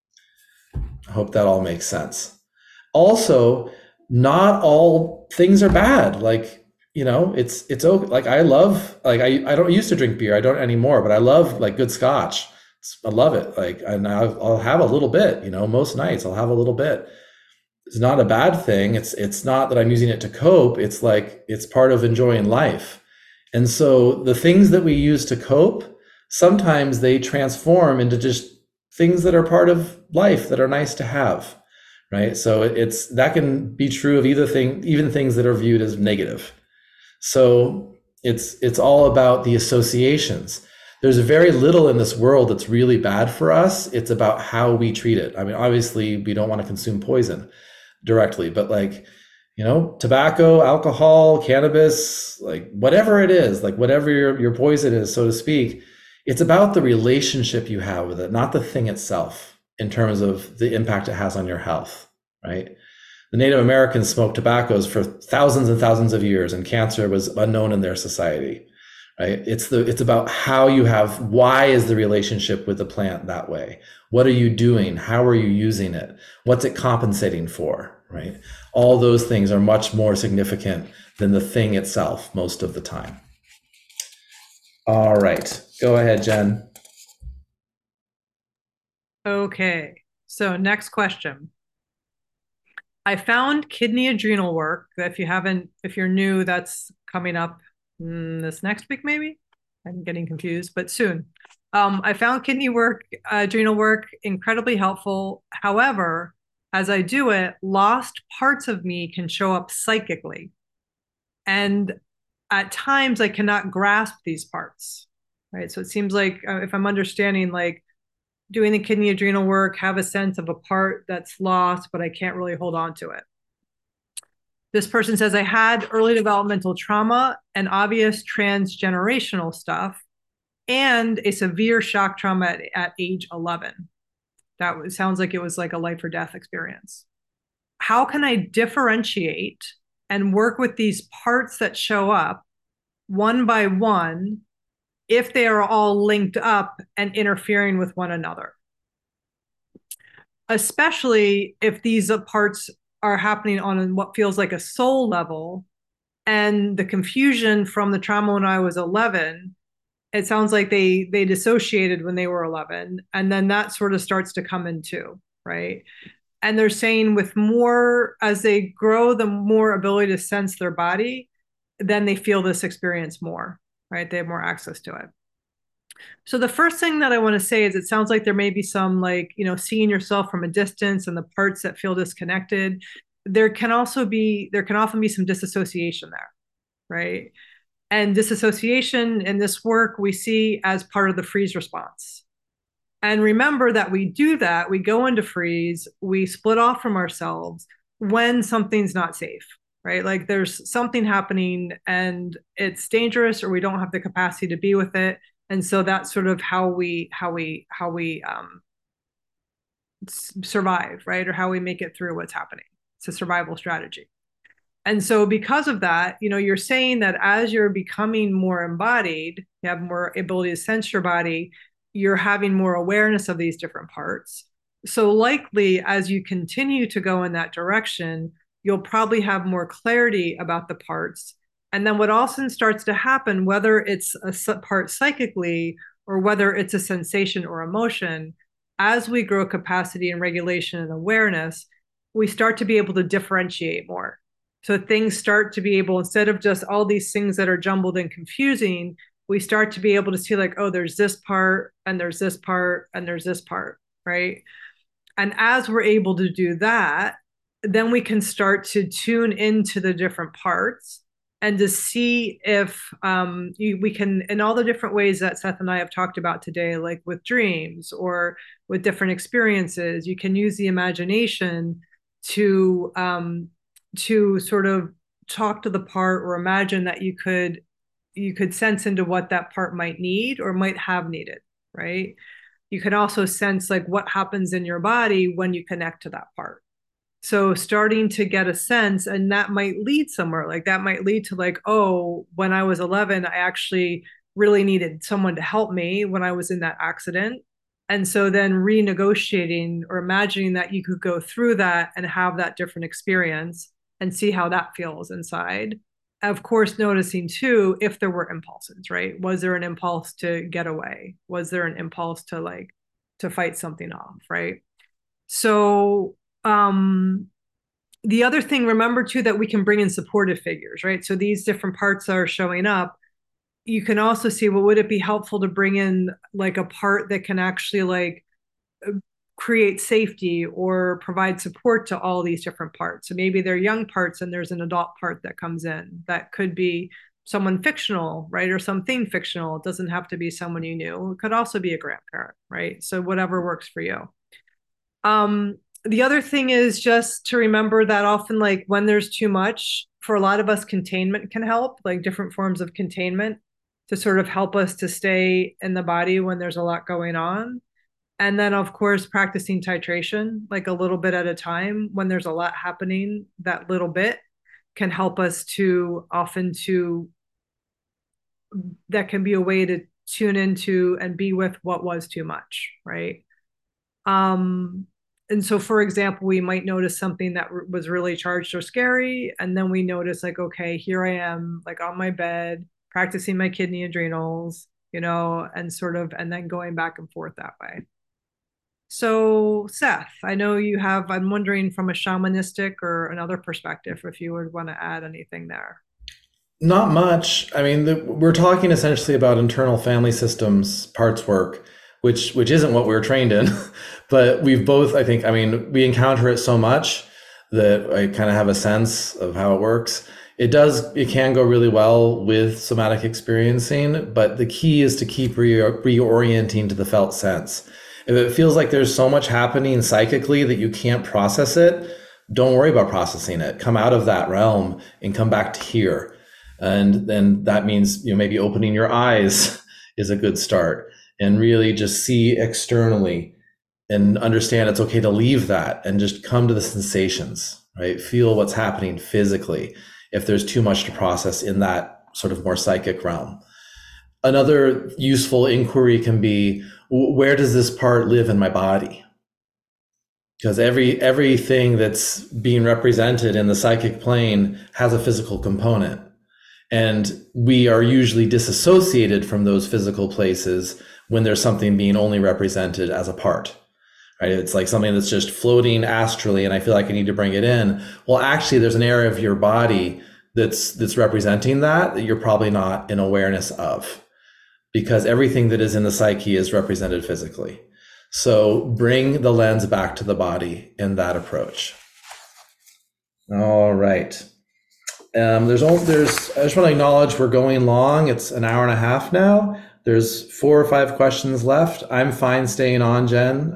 I hope that all makes sense. Also, not all things are bad. Like, it's okay. Like I don't used to drink beer. I don't anymore, but I love like good scotch. I love it. Like, and I'll have a little bit, most nights I'll have a little bit. It's not a bad thing. It's not that I'm using it to cope. It's like, it's part of enjoying life. And so the things that we use to cope, sometimes they transform into just things that are part of life that are nice to have, right? So that can be true of even things that are viewed as negative. So it's all about the associations. There's very little in this world that's really bad for us. It's about how we treat it. I mean, obviously we don't want to consume poison directly, but like, tobacco, alcohol, cannabis, like whatever it is, like whatever your poison is, so to speak, it's about the relationship you have with it, not the thing itself in terms of the impact it has on your health, right? The Native Americans smoked tobaccos for thousands and thousands of years, and cancer was unknown in their society. Right? It's about how you have, why is the relationship with the plant that way? What are you doing? How are you using it? What's it compensating for? Right? All those things are much more significant than the thing itself most of the time. All right, go ahead, Jen. Okay, so next question. I found kidney adrenal work. If you're new, that's coming up this next week, maybe. I'm getting confused, but soon. I found adrenal work incredibly helpful. However, as I do it, lost parts of me can show up psychically. And at times I cannot grasp these parts, right? So it seems like if I'm understanding, like doing the kidney adrenal work, have a sense of a part that's lost, but I can't really hold on to it. This person says, I had early developmental trauma and obvious transgenerational stuff and a severe shock trauma at age 11. Sounds like it was like a life or death experience. How can I differentiate and work with these parts that show up one by one if they are all linked up and interfering with one another? Especially if these parts are happening on what feels like a soul level, and the confusion from the trauma when I was 11, it sounds like they dissociated when they were 11, and then that sort of starts to come in too, right? And they're saying with more, as they grow, the more ability to sense their body, then they feel this experience more, right? They have more access to it. So the first thing that I want to say is it sounds like there may be some, like, seeing yourself from a distance and the parts that feel disconnected. There can often be some disassociation there, right? And disassociation in this work we see as part of the freeze response. And remember that we do that, we go into freeze, we split off from ourselves when something's not safe, right? Like there's something happening and it's dangerous, or we don't have the capacity to be with it. And so that's sort of how we survive, right? Or how we make it through what's happening. It's a survival strategy. And so because of that, you're saying that as you're becoming more embodied, you have more ability to sense your body, you're having more awareness of these different parts. So likely as you continue to go in that direction, you'll probably have more clarity about the parts. And then what also starts to happen, whether it's a part psychically or whether it's a sensation or emotion, as we grow capacity and regulation and awareness, we start to be able to differentiate more. So things start to be able, instead of just all these things that are jumbled and confusing, we start to be able to see like, oh, there's this part and there's this part and there's this part, right? And as we're able to do that, then we can start to tune into the different parts and to see if we can, in all the different ways that Seth and I have talked about today, like with dreams or with different experiences, you can use the imagination to sort of talk to the part or imagine that you could sense into what that part might need or might have needed, right? You can also sense like what happens in your body when you connect to that part. So starting to get a sense, and that might lead somewhere, like that might lead to like, oh, when I was 11, I actually really needed someone to help me when I was in that accident. And so then renegotiating or imagining that you could go through that and have that different experience and see how that feels inside. Of course, noticing too, if there were impulses, right? Was there an impulse to get away? Was there an impulse to fight something off, right? So the other thing, remember too, that we can bring in supportive figures, right? So these different parts are showing up. You can also see, well, would it be helpful to bring in like a part that can actually like create safety or provide support to all these different parts? So maybe they're young parts and there's an adult part that comes in. That could be someone fictional, right? Or something fictional. It doesn't have to be someone you knew. It could also be a grandparent, right? So whatever works for you. The other thing is just to remember that often, like when there's too much, for a lot of us, containment can help, like different forms of containment to sort of help us to stay in the body when there's a lot going on. And then, of course, practicing titration, like a little bit at a time. When there's a lot happening, that little bit can help us to often to, that can be a way to tune into and be with what was too much, right? Um, and so, for example, we might notice something that was really charged or scary, and then we notice, like, okay, here I am, like on my bed, practicing my kidney adrenals, and sort of, and then going back and forth that way. So, Seth, I know you have, I'm wondering from a shamanistic or another perspective if you would want to add anything there. Not much. I mean, we're talking essentially about internal family systems parts work, which isn't what we were trained in, but we've both, I think, I mean, we encounter it so much that I kind of have a sense of how it works. It can go really well with somatic experiencing, but the key is to keep reorienting to the felt sense. If it feels like there's so much happening psychically that you can't process it, don't worry about processing it. Come out of that realm and come back to here. And then that means, maybe opening your eyes is a good start, and really just see externally and understand it's okay to leave that and just come to the sensations, right? Feel what's happening physically if there's too much to process in that sort of more psychic realm. Another useful inquiry can be, where does this part live in my body? Because everything that's being represented in the psychic plane has a physical component. And we are usually disassociated from those physical places when there's something being only represented as a part, right? It's like something that's just floating astrally and I feel like I need to bring it in. Well, actually, there's an area of your body that's representing that you're probably not in awareness of, because everything that is in the psyche is represented physically. So bring the lens back to the body in that approach. All right. I just want to acknowledge we're going long. It's an hour and a half now. There's 4 or 5 questions left. I'm fine staying on, Jen.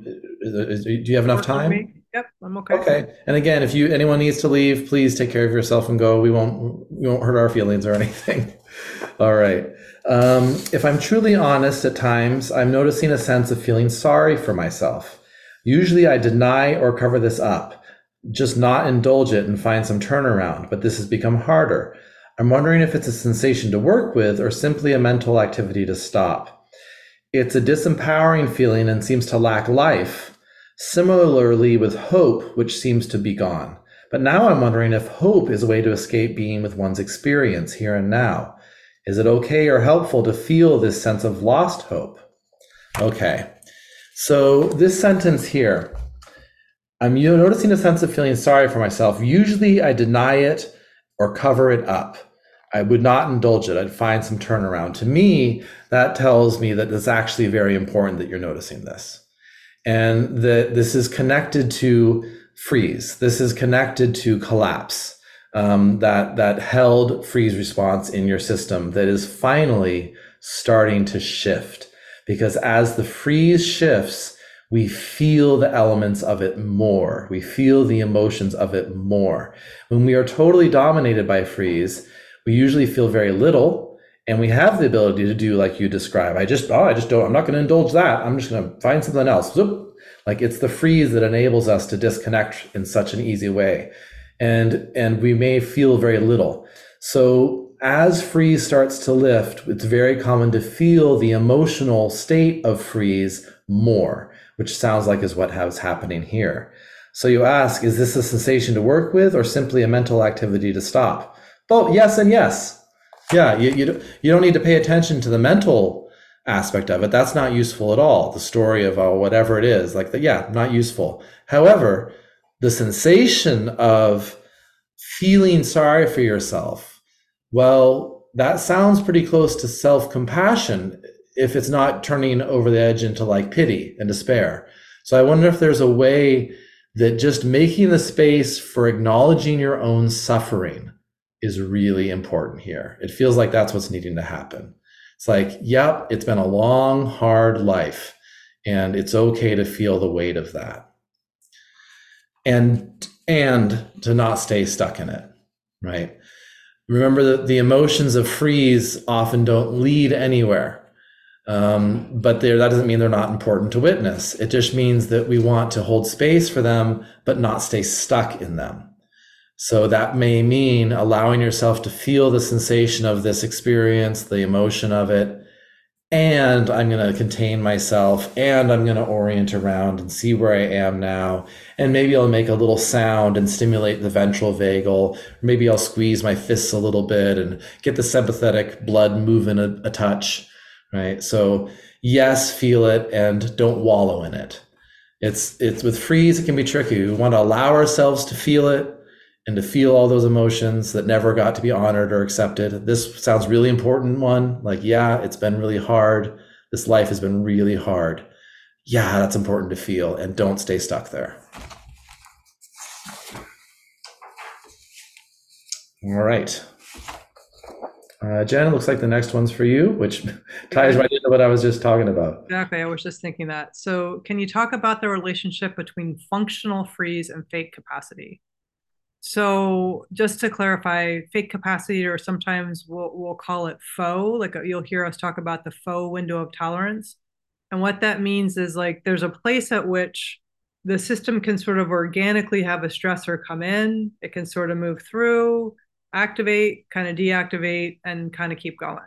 Do you have enough time? Yep, I'm okay. Okay. And again, if anyone needs to leave, please take care of yourself and go. We won't hurt our feelings or anything. All right. If I'm truly honest, at times I'm noticing a sense of feeling sorry for myself. Usually I deny or cover this up, just not indulge it and find some turnaround, but this has become harder. I'm wondering if it's a sensation to work with or simply a mental activity to stop. It's a disempowering feeling and seems to lack life. Similarly with hope, which seems to be gone. But now I'm wondering if hope is a way to escape being with one's experience here and now. Is it okay or helpful to feel this sense of lost hope? Okay, so this sentence here, I'm noticing a sense of feeling sorry for myself. Usually I deny it or cover it up. I would not indulge it. I'd find some turnaround. To me, that tells me that it's actually very important that you're noticing this. And that this is connected to freeze. This is connected to collapse. That held freeze response in your system that is finally starting to shift. Because as the freeze shifts, we feel the elements of it more. We feel the emotions of it more. When we are totally dominated by freeze, we usually feel very little, and we have the ability to do like you describe. I'm not going to indulge that. I'm just going to find something else. Like it's the freeze that enables us to disconnect in such an easy way. And we may feel very little. So as freeze starts to lift, it's very common to feel the emotional state of freeze more, which sounds like is what is happening here. So you ask, is this a sensation to work with or simply a mental activity to stop? Both yes and yes. Yeah, you don't need to pay attention to the mental aspect of it. That's not useful at all. The story of whatever it is, not useful. However, the sensation of feeling sorry for yourself, well, that sounds pretty close to self-compassion if it's not turning over the edge into like pity and despair. So I wonder if there's a way that just making the space for acknowledging your own suffering is really important here. It feels like that's what's needing to happen. It's like, yep, it's been a long, hard life, and it's okay to feel the weight of that. And to not stay stuck in it, right? Remember that the emotions of freeze often don't lead anywhere. But that doesn't mean they're not important to witness. It just means that we want to hold space for them, but not stay stuck in them. So that may mean allowing yourself to feel the sensation of this experience, the emotion of it, and I'm going to contain myself, and I'm going to orient around and see where I am now. And maybe I'll make a little sound and stimulate the ventral vagal. Or maybe I'll squeeze my fists a little bit and get the sympathetic blood moving a touch, right? So yes, feel it and don't wallow in it. It's with freeze, it can be tricky. We want to allow ourselves to feel it and to feel all those emotions that never got to be honored or accepted. This sounds really important one. Like, yeah, it's been really hard. This life has been really hard. Yeah, that's important to feel, and don't stay stuck there. All right. Jen, it looks like the next one's for you, which ties right into what I was just talking about. Exactly. I was just thinking that. So can you talk about the relationship between functional freeze and fake capacity? So just to clarify, fake capacity, or sometimes we'll call it faux, like you'll hear us talk about the faux window of tolerance. And what that means is like there's a place at which the system can sort of organically have a stressor come in. It can sort of move through, activate, kind of deactivate, and kind of keep going.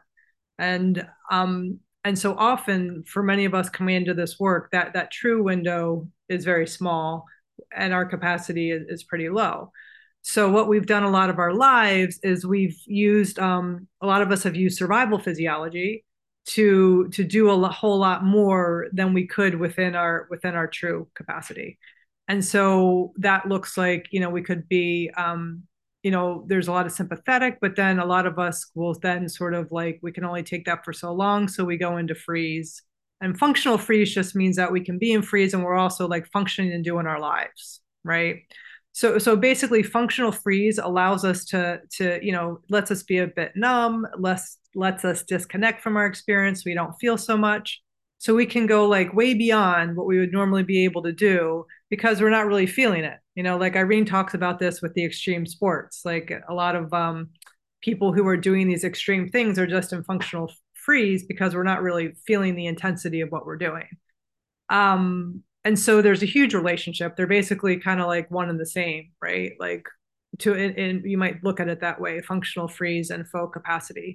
And so often for many of us coming into this work, that true window is very small and our capacity is pretty low. So what we've done a lot of our lives is we've used a lot of us have used survival physiology to do a whole lot more than we could within our true capacity. And so that looks like, we could be there's a lot of sympathetic, but then a lot of us will then sort of like, we can only take that for so long, so we go into freeze. And functional freeze just means that we can be in freeze and we're also like functioning and doing our lives, right? So basically functional freeze allows us to lets us be a bit numb, lets us disconnect from our experience. We don't feel so much. So we can go like way beyond what we would normally be able to do because we're not really feeling it. Like Irene talks about this with the extreme sports. Like a lot of people who are doing these extreme things are just in functional freeze because we're not really feeling the intensity of what we're doing. And so there's a huge relationship. They're basically kind of like one and the same, right? Like and you might look at it that way, functional freeze and faux capacity.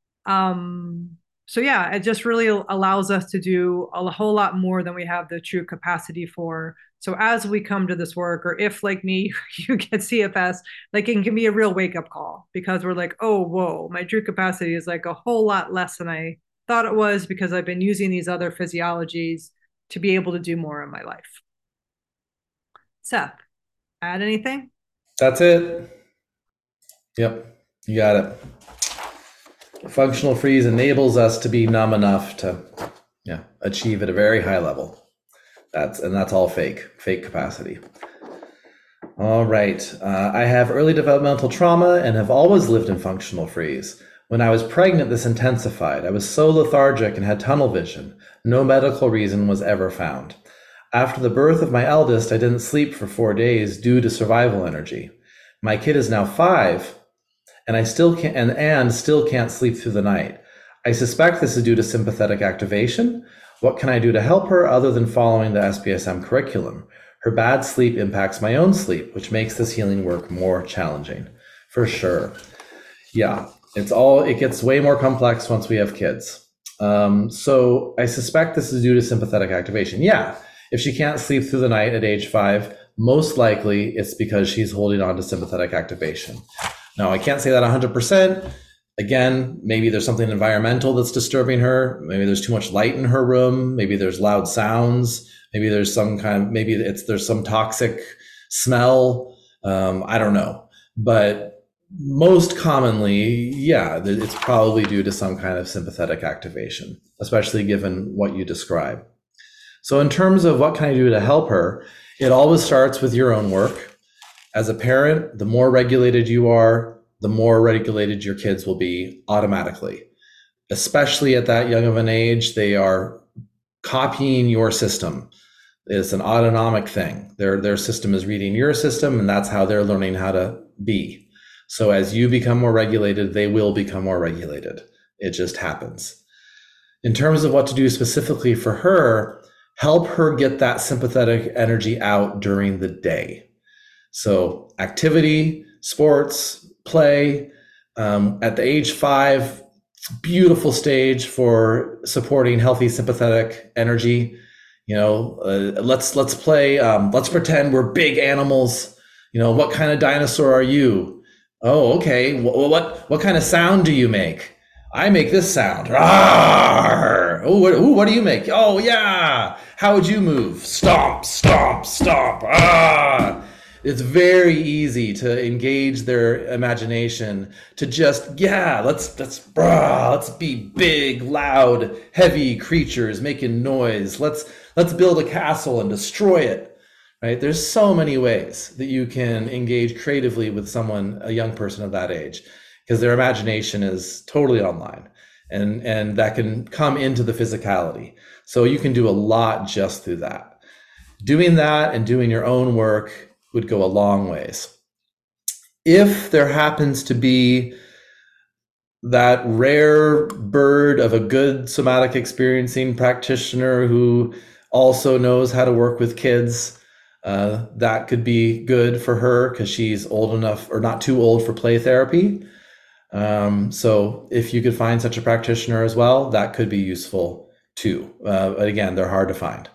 So yeah, it just really allows us to do a whole lot more than we have the true capacity for. So as we come to this work, or if like me, you get CFS, like it can be a real wake up call because we're like, oh, whoa, my true capacity is like a whole lot less than I thought it was because I've been using these other physiologies to be able to do more in my life. Seth, add anything? That's it. Yep, you got it. Functional freeze enables us to be numb enough to achieve at a very high level. That's all fake capacity. All right. I have early developmental trauma and have always lived in functional freeze. When I was pregnant, this intensified. I was so lethargic and had tunnel vision. No medical reason was ever found. After the birth of my eldest, I didn't sleep for 4 days due to survival energy. My kid is now 5, and I still can't sleep through the night. I suspect this is due to sympathetic activation. What can I do to help her other than following the SPSM curriculum? Her bad sleep impacts my own sleep, which makes this healing work more challenging. For sure. Yeah, it gets way more complex once we have kids. So I suspect this is due to sympathetic activation. Yeah, if she can't sleep through the night at age 5, most likely it's because she's holding on to sympathetic activation. Now, I can't say that 100%. Again, maybe there's something environmental that's disturbing her. Maybe there's too much light in her room. Maybe there's loud sounds. Maybe there's there's some toxic smell. I don't know. But most commonly, yeah, it's probably due to some kind of sympathetic activation, especially given what you describe. So in terms of what can I do to help her, it always starts with your own work. As a parent, the more regulated you are, the more regulated your kids will be automatically. Especially at that young of an age, they are copying your system. It's an autonomic thing. Their system is reading your system, and that's how they're learning how to be. So as you become more regulated, they will become more regulated. It just happens. In terms of what to do specifically for her, help her get that sympathetic energy out during the day. So, activity, sports, play. At the age 5, beautiful stage for supporting healthy sympathetic energy. Let's play. Let's pretend we're big animals. What kind of dinosaur are you? Oh, okay. What kind of sound do you make? I make this sound. Rawr! Oh, what do you make? Oh, yeah. How would you move? Stomp, stomp, stomp. Ah. It's very easy to engage their imagination to just, yeah, let's be big, loud, heavy creatures making noise. Let's build a castle and destroy it. Right? There's so many ways that you can engage creatively with someone, a young person of that age, because their imagination is totally online, and that can come into the physicality. So you can do a lot just through that. Doing that and doing your own work would go a long ways. If there happens to be that rare bird of a good somatic experiencing practitioner who also knows how to work with kids, that could be good for her because she's old enough or not too old for play therapy. So if you could find such a practitioner as well, that could be useful too. But again, they're hard to find.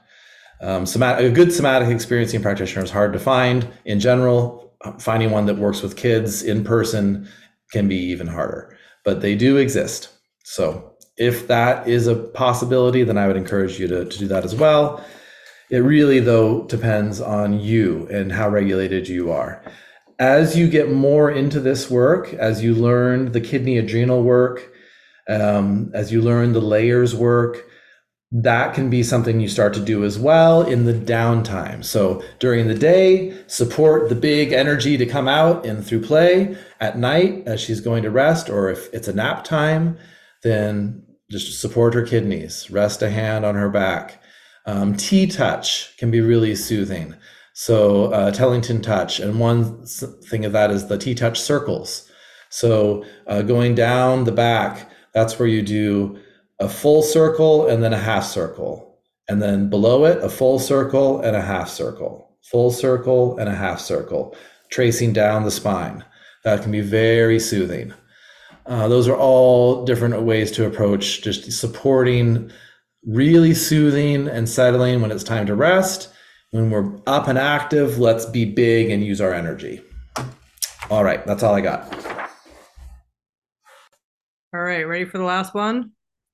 A good somatic experiencing practitioner is hard to find in general. Finding one that works with kids in person can be even harder, but they do exist. So if that is a possibility, then I would encourage you to do that as well. It really, though, depends on you and how regulated you are. As you get more into this work, as you learn the kidney adrenal work, as you learn the layers work, that can be something you start to do as well in the downtime. So during the day, support the big energy to come out and through play. At night, as she's going to rest, or if it's a nap time, then just support her kidneys. Rest a hand on her back. T-touch can be really soothing. So Tellington touch, and one thing of that is the T-touch circles. So going down the back, that's where you do a full circle and then a half circle. And then below it, a full circle and a half circle. Full circle and a half circle, tracing down the spine. That can be very soothing. Those are all different ways to approach just supporting, really soothing and settling when it's time to rest. When we're up and active, let's be big and use our energy. All right, that's all I got. All right, ready for the last one?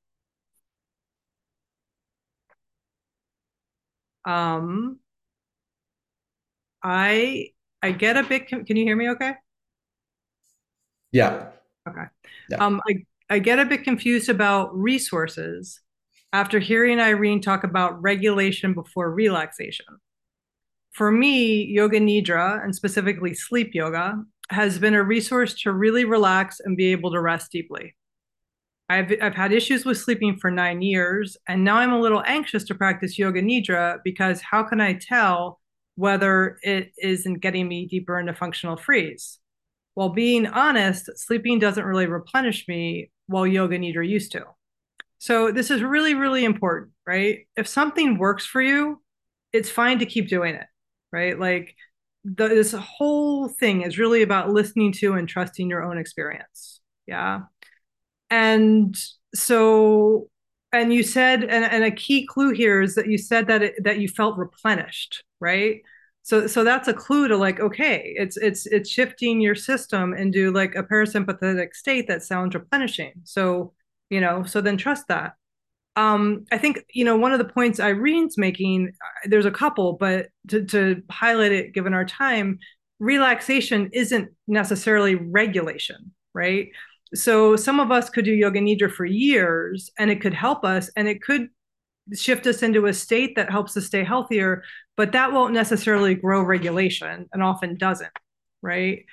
I get a bit, can you hear me okay? Yeah. Okay. Yeah. I get a bit confused about resources after hearing Irene talk about regulation before relaxation. For me, Yoga Nidra, and specifically sleep yoga, has been a resource to really relax and be able to rest deeply. I've had issues with sleeping for 9 years, and now I'm a little anxious to practice Yoga Nidra because how can I tell whether it isn't getting me deeper into functional freeze? Well, being honest, sleeping doesn't really replenish me while Yoga Nidra used to. So this is really, really important, right? If something works for you, it's fine to keep doing it, right? Like this whole thing is really about listening to and trusting your own experience. Yeah. And so, and you said, and a key clue here is that you said that you felt replenished, right? So that's a clue to like, okay, it's shifting your system into like a parasympathetic state that sounds replenishing. So, so then trust that. I think, one of the points Irene's making, there's a couple, but to highlight it, given our time, relaxation isn't necessarily regulation, right? So some of us could do Yoga Nidra for years and it could help us and it could shift us into a state that helps us stay healthier, but that won't necessarily grow regulation and often doesn't, right?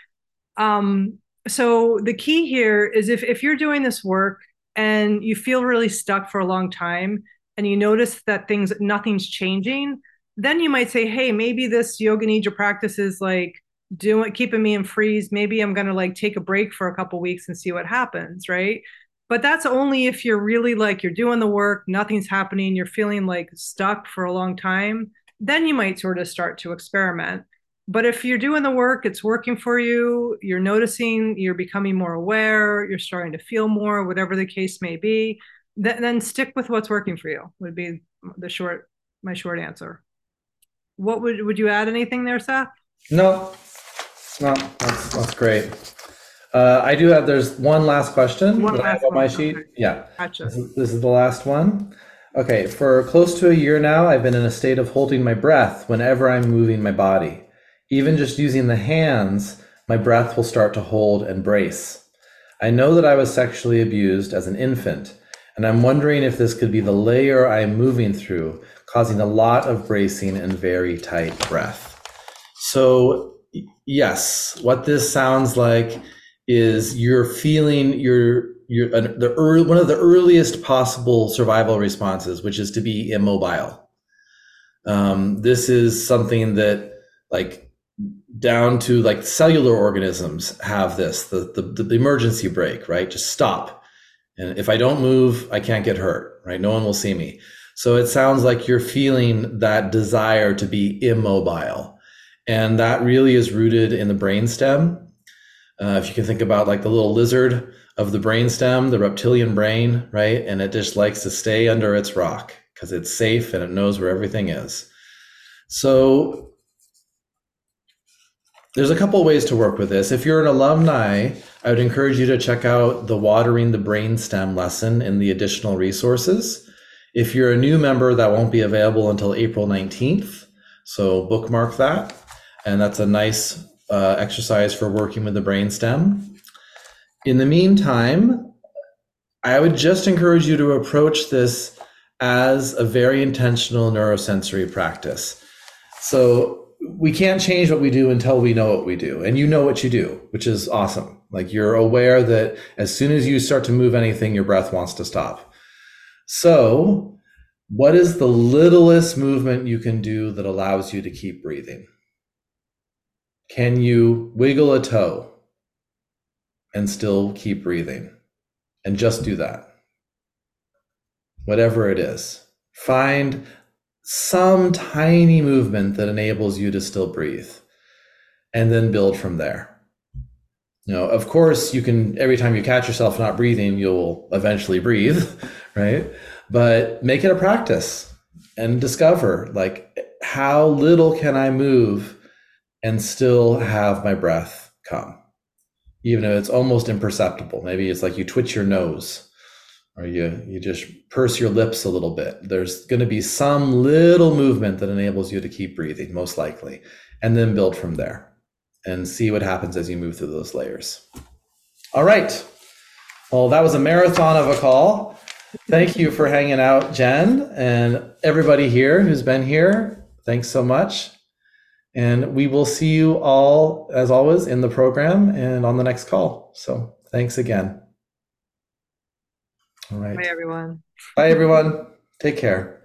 So the key here is if you're doing this work and you feel really stuck for a long time and you notice that nothing's changing, then you might say, hey, maybe this Yoga Nidra practice is like keeping me in freeze. Maybe I'm going to like take a break for a couple weeks and see what happens, right? But that's only if you're really like you're doing the work, nothing's happening, you're feeling like stuck for a long time, then you might sort of start to experiment. But if you're doing the work, it's working for you, you're noticing, you're becoming more aware, you're starting to feel more, whatever the case may be, then stick with what's working for you would be the short my short answer. What would you add anything there, Seth? No, no, that's great. I do have, there's one last question One that I have last on my one. sheet. Okay. Yeah, Gotcha. this is the last one. Okay, for close to a year now, I've been in a state of holding my breath whenever I'm moving my body. Even just using the hands, my breath will start to hold and brace. I know that I was sexually abused as an infant, and I'm wondering if this could be the layer I'm moving through, causing a lot of bracing and very tight breath. So, yes, what this sounds like is you're feeling one of the earliest possible survival responses, which is to be immobile. This is something that, like, down to like cellular organisms have this, the emergency brake, right? Just stop. And if I don't move, I can't get hurt, right? No one will see me. So it sounds like you're feeling that desire to be immobile. And that really is rooted in the brainstem. If you can think about like the little lizard of the brainstem, the reptilian brain, right? And it just likes to stay under its rock because it's safe and it knows where everything is. So there's a couple ways to work with this. If you're an alumni, I would encourage you to check out the Watering the Brainstem lesson in the additional resources. If you're a new member, that won't be available until April 19th. So bookmark that. And that's a nice exercise for working with the brainstem. In the meantime, I would just encourage you to approach this as a very intentional neurosensory practice. So we can't change what we do until we know what we do. And you know what you do, which is awesome. Like you're aware that as soon as you start to move anything, your breath wants to stop. So what is the littlest movement you can do that allows you to keep breathing? Can you wiggle a toe and still keep breathing? And just do that. Whatever it is. Find some tiny movement that enables you to still breathe, and then build from there. You know, of course, you can, every time you catch yourself not breathing, you'll eventually breathe, right? But make it a practice and discover, like, how little can I move and still have my breath come? Even if it's almost imperceptible. Maybe it's like you twitch your nose, or you just purse your lips a little bit. There's going to be some little movement that enables you to keep breathing, most likely, and then build from there and see what happens as you move through those layers. All right. Well, that was a marathon of a call. Thank you for hanging out, Jen, and everybody here who's been here. Thanks so much. And we will see you all, as always, in the program and on the next call. So thanks again. All right. Bye, everyone. Bye, everyone. Take care.